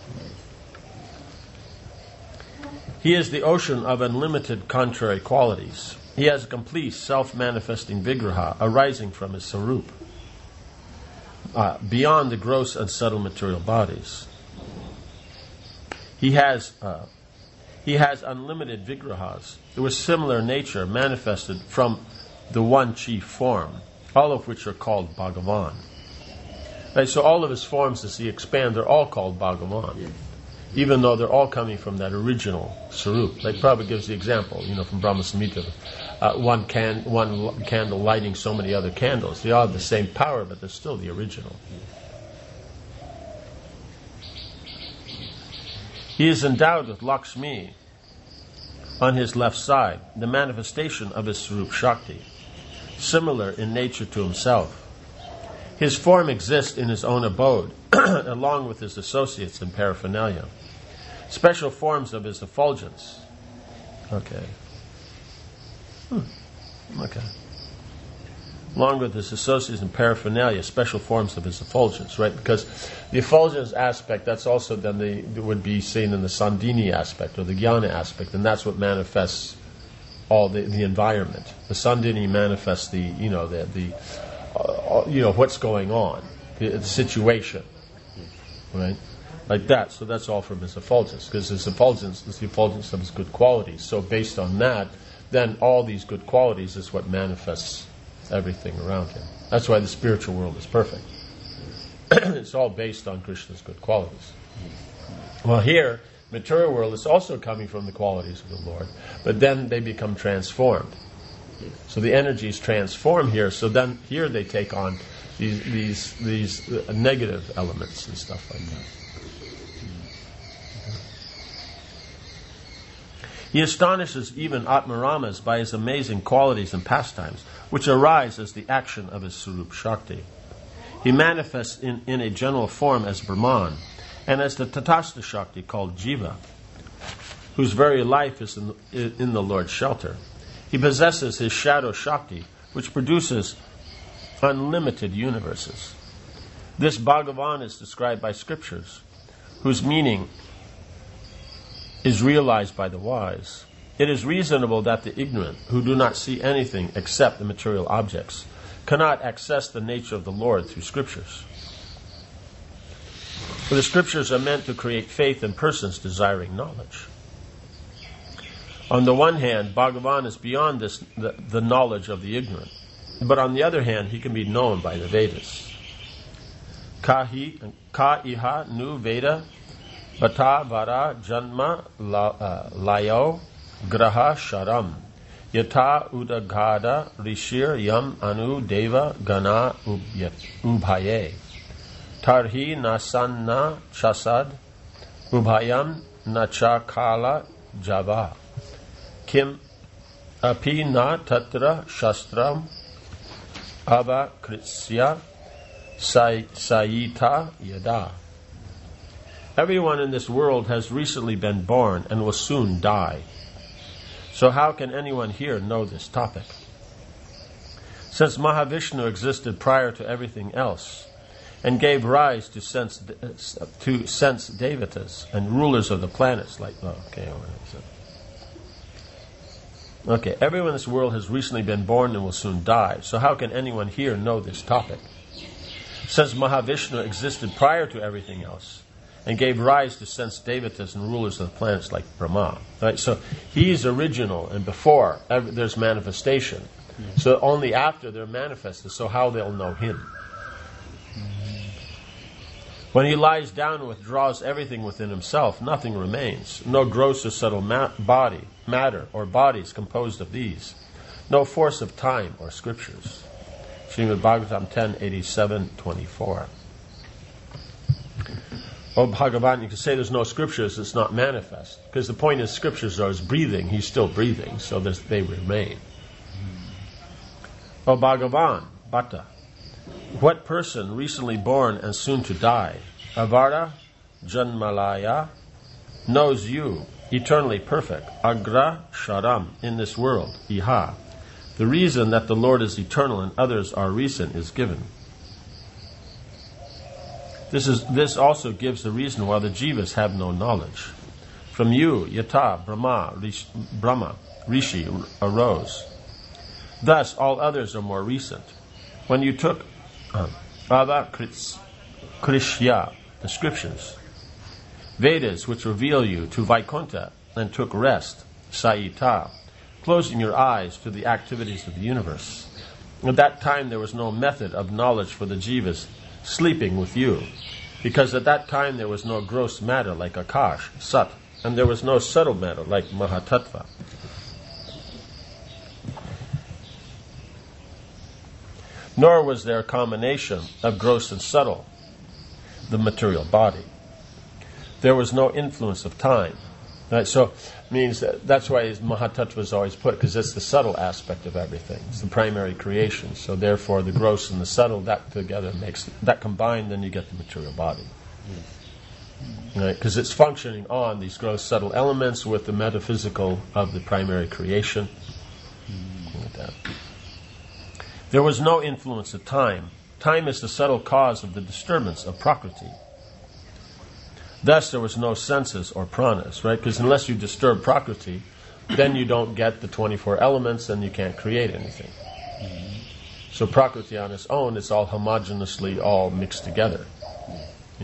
He is the ocean of unlimited contrary qualities. He has a complete self-manifesting vigraha arising from his Swarup, beyond the gross and subtle material bodies. He has unlimited vigrahas with similar nature manifested from the one chief form, all of which are called Bhagavan. Right, so all of his forms, as he expands, they're all called Bhagavan. Yes. Even though they're all coming from that original Sarup. Like Prabhupada gives the example, from Brahma Samhita. One candle lighting so many other candles. They all have the same power, but they're still the original. He is endowed with Lakshmi on his left side, the manifestation of his Sarup Shakti, similar in nature to himself. His form exists in his own abode, along with his associates and paraphernalia. Special forms of his effulgence. Okay. Okay. Along with his associates and paraphernalia, special forms of his effulgence, right? Because the effulgence aspect, that's also then would be seen in the Sandini aspect or the Jnana aspect, and that's what manifests all the environment. The Sandini manifests the what's going on, the situation, right? Like that. So that's all from his effulgence, because his effulgence is the effulgence of his good qualities. So based on that, then all these good qualities is what manifests everything around him. That's why the spiritual world is perfect. It's all based on Krishna's good qualities. Well, here, material world is also coming from the qualities of the Lord, but then they become transformed. So the energies transform here. So then here they take on these negative elements and stuff like that. He astonishes even Atmaramas by his amazing qualities and pastimes, which arise as the action of his Sarup Shakti. He manifests in a general form as Brahman, and as the Tatastha Shakti called Jiva, whose very life is in the Lord's shelter. He possesses his shadow Shakti, which produces unlimited universes. This Bhagavan is described by scriptures, whose meaning is realized by the wise. It is reasonable that the ignorant, who do not see anything except the material objects, cannot access the nature of the Lord through scriptures. For the scriptures are meant to create faith in persons desiring knowledge. On the one hand, Bhagavan is beyond the knowledge of the ignorant, but on the other hand, he can be known by the Vedas. Ka iha nu Veda Bata vara janma layo graha sharam yata udagada rishir yam anu deva gana ubhaye tarhi nasanna chasad ubhayam nachakala java kim api na tatra shastram avakrisya sayita yada. Everyone in this world has recently been born and will soon die. So how can anyone here know this topic? Since Mahavishnu existed prior to everything else and gave rise to sense devatas and rulers of the planets, everyone in this world has recently been born and will soon die. So how can anyone here know this topic? Since Mahavishnu existed prior to everything else and gave rise to sense devatas and rulers of the planets like Brahma. Right? So he's original, and before there's manifestation. So only after they're manifested, so how they'll know him. When he lies down and withdraws everything within himself, nothing remains. No gross or subtle matter, or bodies composed of these. No force of time or scriptures. Srimad Bhagavatam 10:87-24. Oh, Bhagavan, you can say there's no scriptures, it's not manifest. Because the point is, scriptures are his breathing, he's still breathing, so they remain. Oh, Bhagavan, Bhatta, what person recently born and soon to die, Avara, Janmalaya, knows you, eternally perfect, Agra Sharam, in this world, Iha. The reason that the Lord is eternal and others are recent is given. This also gives the reason why the jivas have no knowledge. From you, Yata, Brahma, Rishi arose. Thus, all others are more recent. When you took Krishya, the scriptures, Vedas, which reveal you, to Vaikuntha, and took rest, Sayita, closing your eyes to the activities of the universe, At that time there was no method of knowledge for the jivas sleeping with you, because at that time there was no gross matter like Akash, Sat, and there was no subtle matter like Mahatattva. Nor was there a combination of gross and subtle, the material body. There was no influence of time. Right? So means that's why Mahatattva is always put, because it's the subtle aspect of everything. It's the primary creation. So therefore the gross and the subtle, that together makes, that combined, then you get the material body. Right? Because it's functioning on these gross subtle elements with the metaphysical of the primary creation. Like that. There was no influence of time. Time is the subtle cause of the disturbance of Prakriti. Thus, there was no senses or pranas, right? Because unless you disturb Prakriti, then you don't get the 24 elements and you can't create anything. So Prakriti on its own, it's all homogeneously all mixed together. Yeah.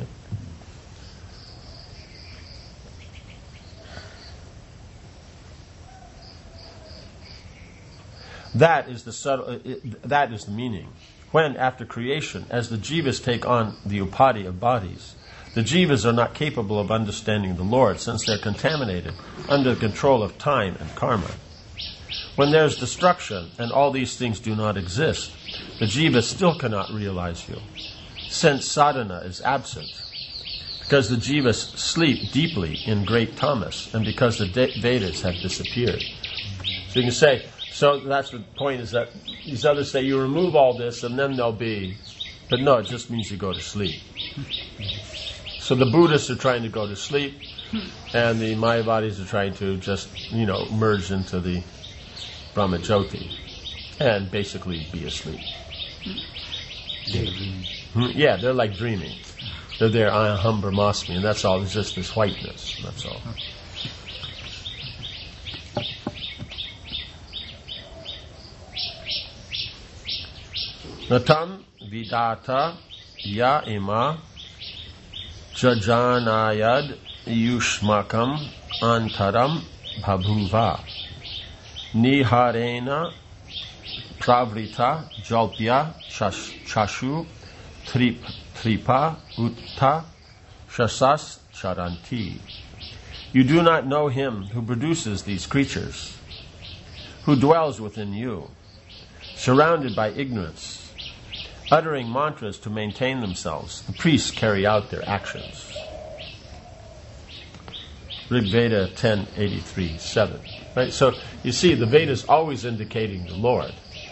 That is the meaning. When, after creation, as the jivas take on the upadi of bodies, the jivas are not capable of understanding the Lord, since they're contaminated under the control of time and karma. When there's destruction and all these things do not exist, the jivas still cannot realize you, since sadhana is absent, because the jivas sleep deeply in great tamas, and because the Vedas have disappeared. So you can say, so that's the point, is that these others say you remove all this and then there'll be, but no, it just means you go to sleep. So the Buddhists are trying to go to sleep, and the Mayavadis are trying to just, merge into the Brahmajyoti and basically be asleep. Yeah, they're like dreaming. They're there, aham brahmasmi, and that's all. It's just this whiteness. That's all. Natam vidata ya ima jajanayad yushmakam antaram bhabhuva niharena pravrita jalpya chashu tripa utta shasas charanti. You do not know him who produces these creatures, who dwells within you, surrounded by ignorance, uttering mantras to maintain themselves. The priests carry out their actions. Rig Veda 10:83-7. Right? So you see, the Veda is always indicating the Lord,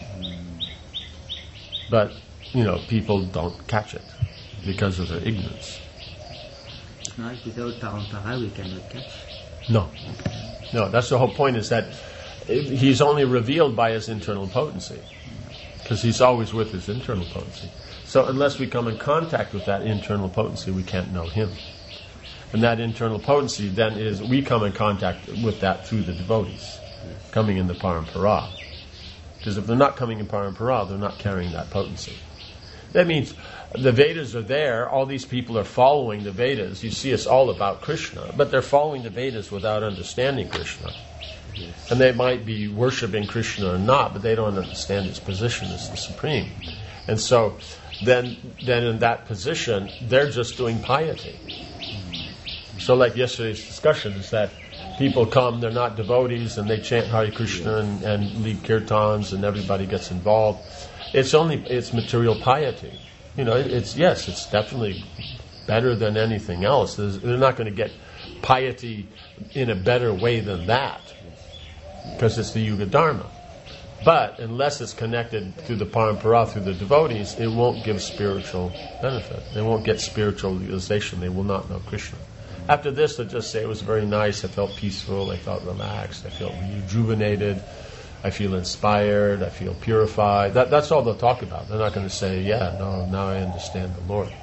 but people don't catch it because of their ignorance. No, without Parampara we cannot catch. No, that's the whole point, is that he's only revealed by his internal potency, because he's always with his internal potency. So unless we come in contact with that internal potency, we can't know him. And that internal potency then is, we come in contact with that through the devotees, coming in the parampara. Because if they're not coming in parampara, they're not carrying that potency. That means the Vedas are there, all these people are following the Vedas. You see, it's all about Krishna, but they're following the Vedas without understanding Krishna. Yes. And they might be worshipping Krishna or not, but they don't understand his position as the Supreme. And so then in that position, they're just doing piety. So like yesterday's discussion is that people come, they're not devotees, and they chant Hare Krishna and lead kirtans, and everybody gets involved. It's material piety. It's definitely better than anything else. They're not going to get piety in a better way than that, because it's the Yuga Dharma. But unless it's connected through the parampara, through the devotees, it won't give spiritual benefit. They won't get spiritual realization. They will not know Krishna. After this, they'll just say it was very nice, I felt peaceful, I felt relaxed, I felt rejuvenated, I feel inspired, I feel purified. That's all they'll talk about. They're not going to say, now I understand the Lord.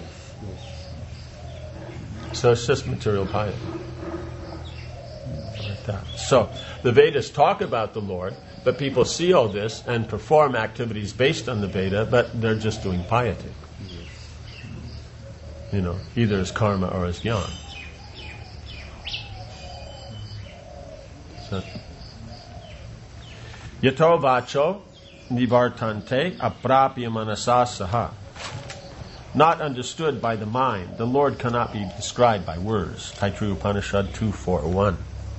So it's just material piety. Like that. So the Vedas talk about the Lord, but people see all this and perform activities based on the Veda, but they're just doing piety. Either as karma or as jnana. So, Yato vacho nivartante aprapya manasa saha. Not understood by the mind. The Lord cannot be described by words. Taittiriya Upanishad 2.4.1.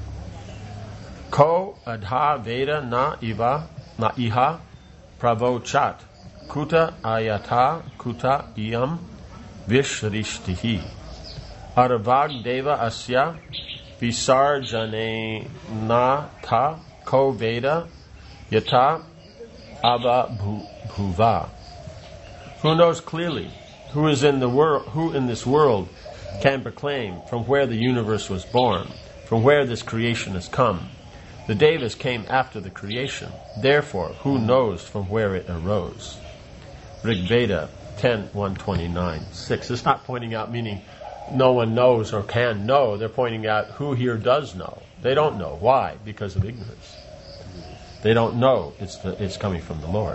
Ko adha veda na iha pravochat kuta ayata kuta iyam vishrishtihi aravag deva asya visarjane na ta ko veda yata ava bhuva. Who knows clearly? Who in this world can proclaim from where the universe was born, from where this creation has come? The Devas came after the creation. Therefore, who knows from where it arose? Rig Veda 10.129. 6. It's not pointing out meaning no one knows or can know. They're pointing out who here does know. They don't know. Why? Because of ignorance. They don't know it's coming from the Lord.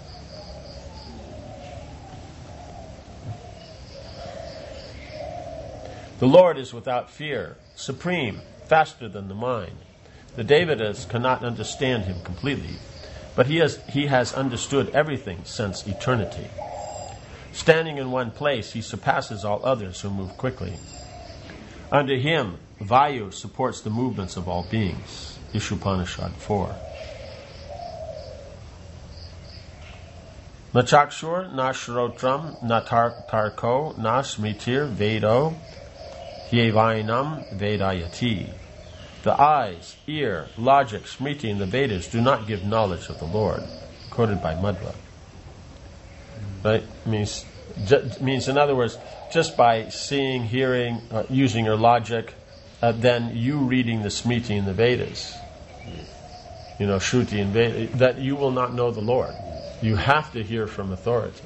The Lord is without fear, supreme, faster than the mind. The Devatas cannot understand him completely, but he has understood everything since eternity. Standing in one place, he surpasses all others who move quickly. Under him, Vayu supports the movements of all beings. Ishupanishad 4. Na chakshur, na shrotram, na tarko, na smritir, vedo, Hyevainam Vedayati. The eyes, ear, logic, smriti, and the Vedas do not give knowledge of the Lord. Quoted by Madhva. Right? Means in other words, just by seeing, hearing, using your logic, then you reading the smriti and the Vedas, Shruti and Veda, that you will not know the Lord. You have to hear from authority.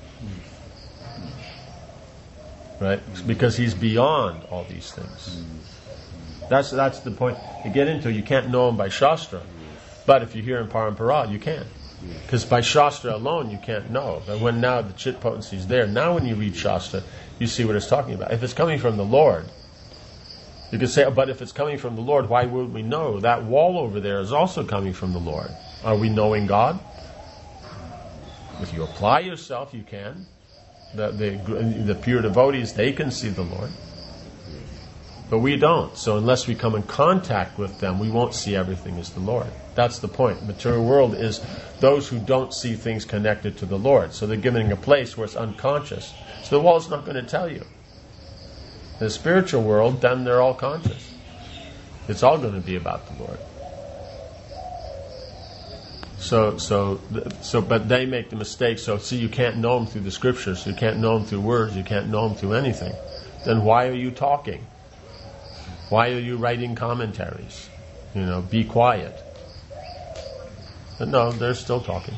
Right? Because he's beyond all these things. That's the point you get into. You can't know him by Shastra. But if you hear in Parampara, you can. Because by Shastra alone, you can't know. But when now the Chit potency is there, now when you read Shastra, you see what it's talking about. If it's coming from the Lord, you could say, but if it's coming from the Lord, why would we know? That wall over there is also coming from the Lord. Are we knowing God? If you apply yourself, you can. The pure devotees, they can see the Lord. But we don't. So unless we come in contact with them, we won't see everything as the Lord. That's the point. Material world is those who don't see things connected to the Lord. So they're given a place where it's unconscious. So the wall's not going to tell you. In the spiritual world, then they're all conscious. It's all going to be about the Lord. But they make the mistake. So, see, you can't know him through the scriptures. You can't know him through words. You can't know him through anything. Then why are you talking? Why are you writing commentaries? Be quiet. But no, they're still talking.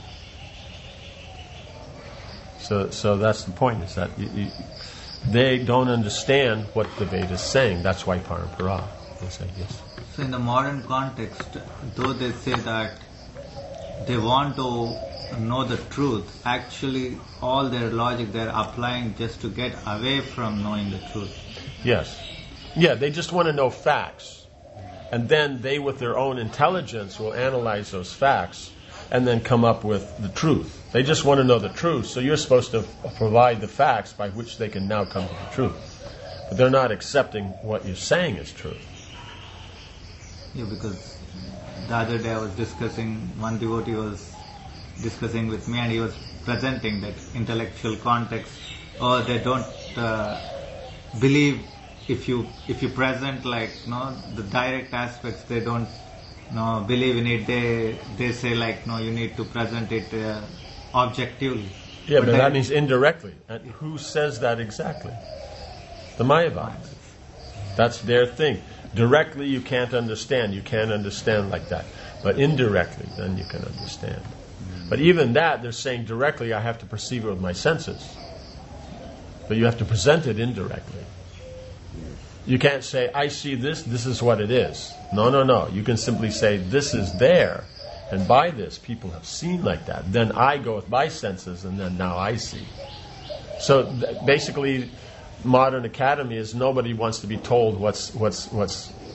So that's the point. Is that they don't understand what the Veda is saying. That's why Parampara. They say yes. So in the modern context, though they say that they want to know the truth, actually all their logic they're applying just to get away from knowing the truth. Yes. Yeah, they just want to know facts. And then they, with their own intelligence, will analyze those facts and then come up with the truth. They just want to know the truth, so you're supposed to provide the facts by which they can now come to the truth. But they're not accepting what you're saying is truth. Yeah, because the other day I was discussing, one devotee was discussing with me and he was presenting that intellectual context, or they don't believe if you present the direct aspects, they don't believe in it. They say you need to present it objectively. Yeah, but that means indirectly. And who says that exactly? The Mayavadis. That's their thing. Directly you can't understand. You can't understand like that. But indirectly, then you can understand. But even that, they're saying directly, I have to perceive it with my senses. But you have to present it indirectly. You can't say, I see this is what it is. No. You can simply say, this is there. And by this, people have seen like that. Then I go with my senses, and then now I see. So basically, modern academy is nobody wants to be told what's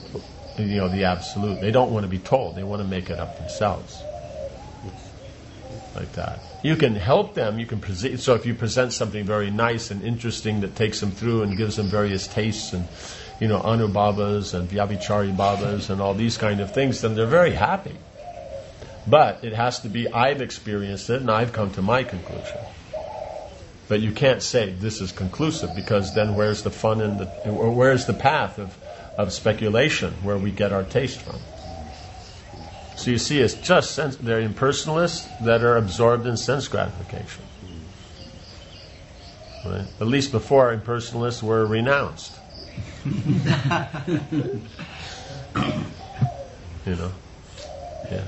the absolute. They don't want to be told. They want to make it up themselves. like that. You can help them. You can present. So if you present something very nice and interesting that takes them through and gives them various tastes and, Anubhavas and Vyabhichari Bhavas and all these kind of things, then they're very happy. But it has to be, I've experienced it and I've come to my conclusion. But you can't say this is conclusive, because then where's the fun or where's the path of speculation where we get our taste from? So you see, it's just they're impersonalists that are absorbed in sense gratification. Right? At least before, impersonalists were renounced. Yeah.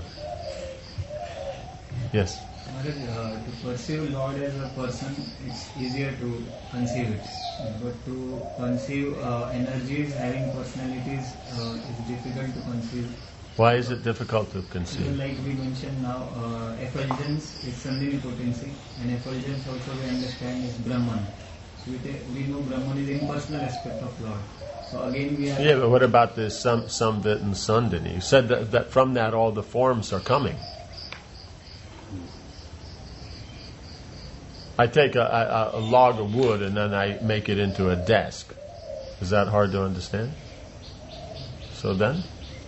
Yes. To perceive Lord as a person, it's easier to conceive it. But to conceive energies having personalities is difficult to conceive. Why is it difficult to conceive? Like we mentioned now, effulgence is Sandhini potency, and effulgence also we understand is Brahman. So we know Brahman is impersonal aspect of Lord. So again we are... Yeah, but what about this Samvit and Sandhini? You said that from that all the forms are coming. I take a log of wood and then I make it into a desk. Is that hard to understand? So then?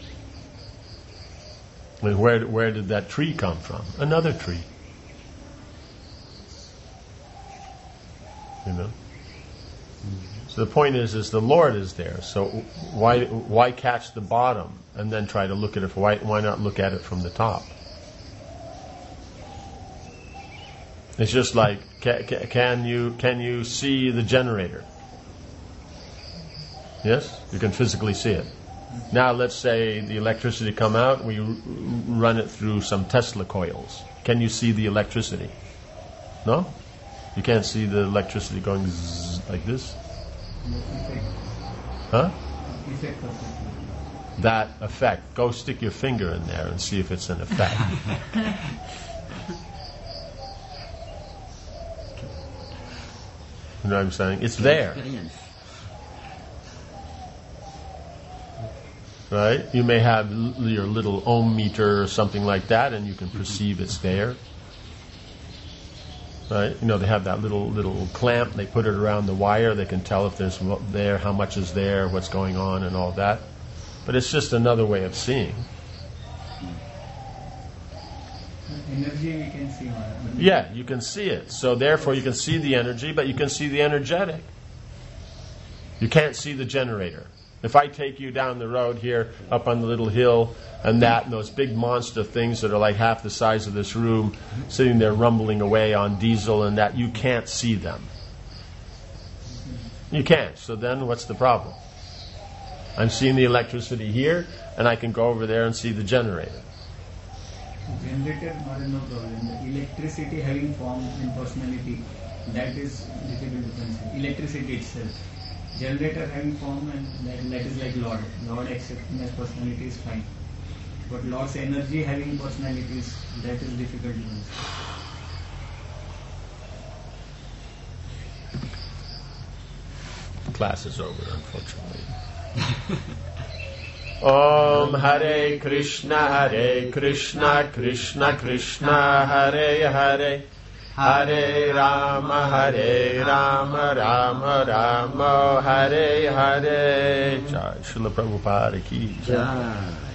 I mean, where did that tree come from? Another tree. So the point is the Lord is there. So why catch the bottom and then try to look at it? Why not look at it from the top? It's just like, can you see the generator? Yes, you can physically see it. Now let's say the electricity come out, we run it through some Tesla coils. Can you see the electricity? No? You can't see the electricity going zzz like this? Huh? That effect. Go stick your finger in there and see if it's an effect. You know what I'm saying? It's there. Right? You may have your little ohm meter or something like that, and you can perceive it's there. Right? They have that little clamp. They put it around the wire. They can tell if there's there, how much is there, what's going on, and all that. But it's just another way of seeing. Energy we can see. Yeah, you can see it. So therefore you can see the energy, but you can see the energetic. You can't see the generator. If I take you down the road here, up on the little hill, and those big monster things that are like half the size of this room, sitting there rumbling away on diesel and that, you can't see them. You can't. So then what's the problem? I'm seeing the electricity here, and I can go over there and see the generator. Generator, no problem. The electricity having form and personality, that is difficult to conceive. Electricity itself. Generator having form and that is like Lord. Lord accepting as personality is fine. But Lord's energy having personalities, that is difficult to conceive. Class is over, unfortunately. Om Hare Krishna, Krishna Krishna, Hare Hare, Hare Rama, Rama Rama, Hare Hare. Jai Srila Prabhupada ki jai.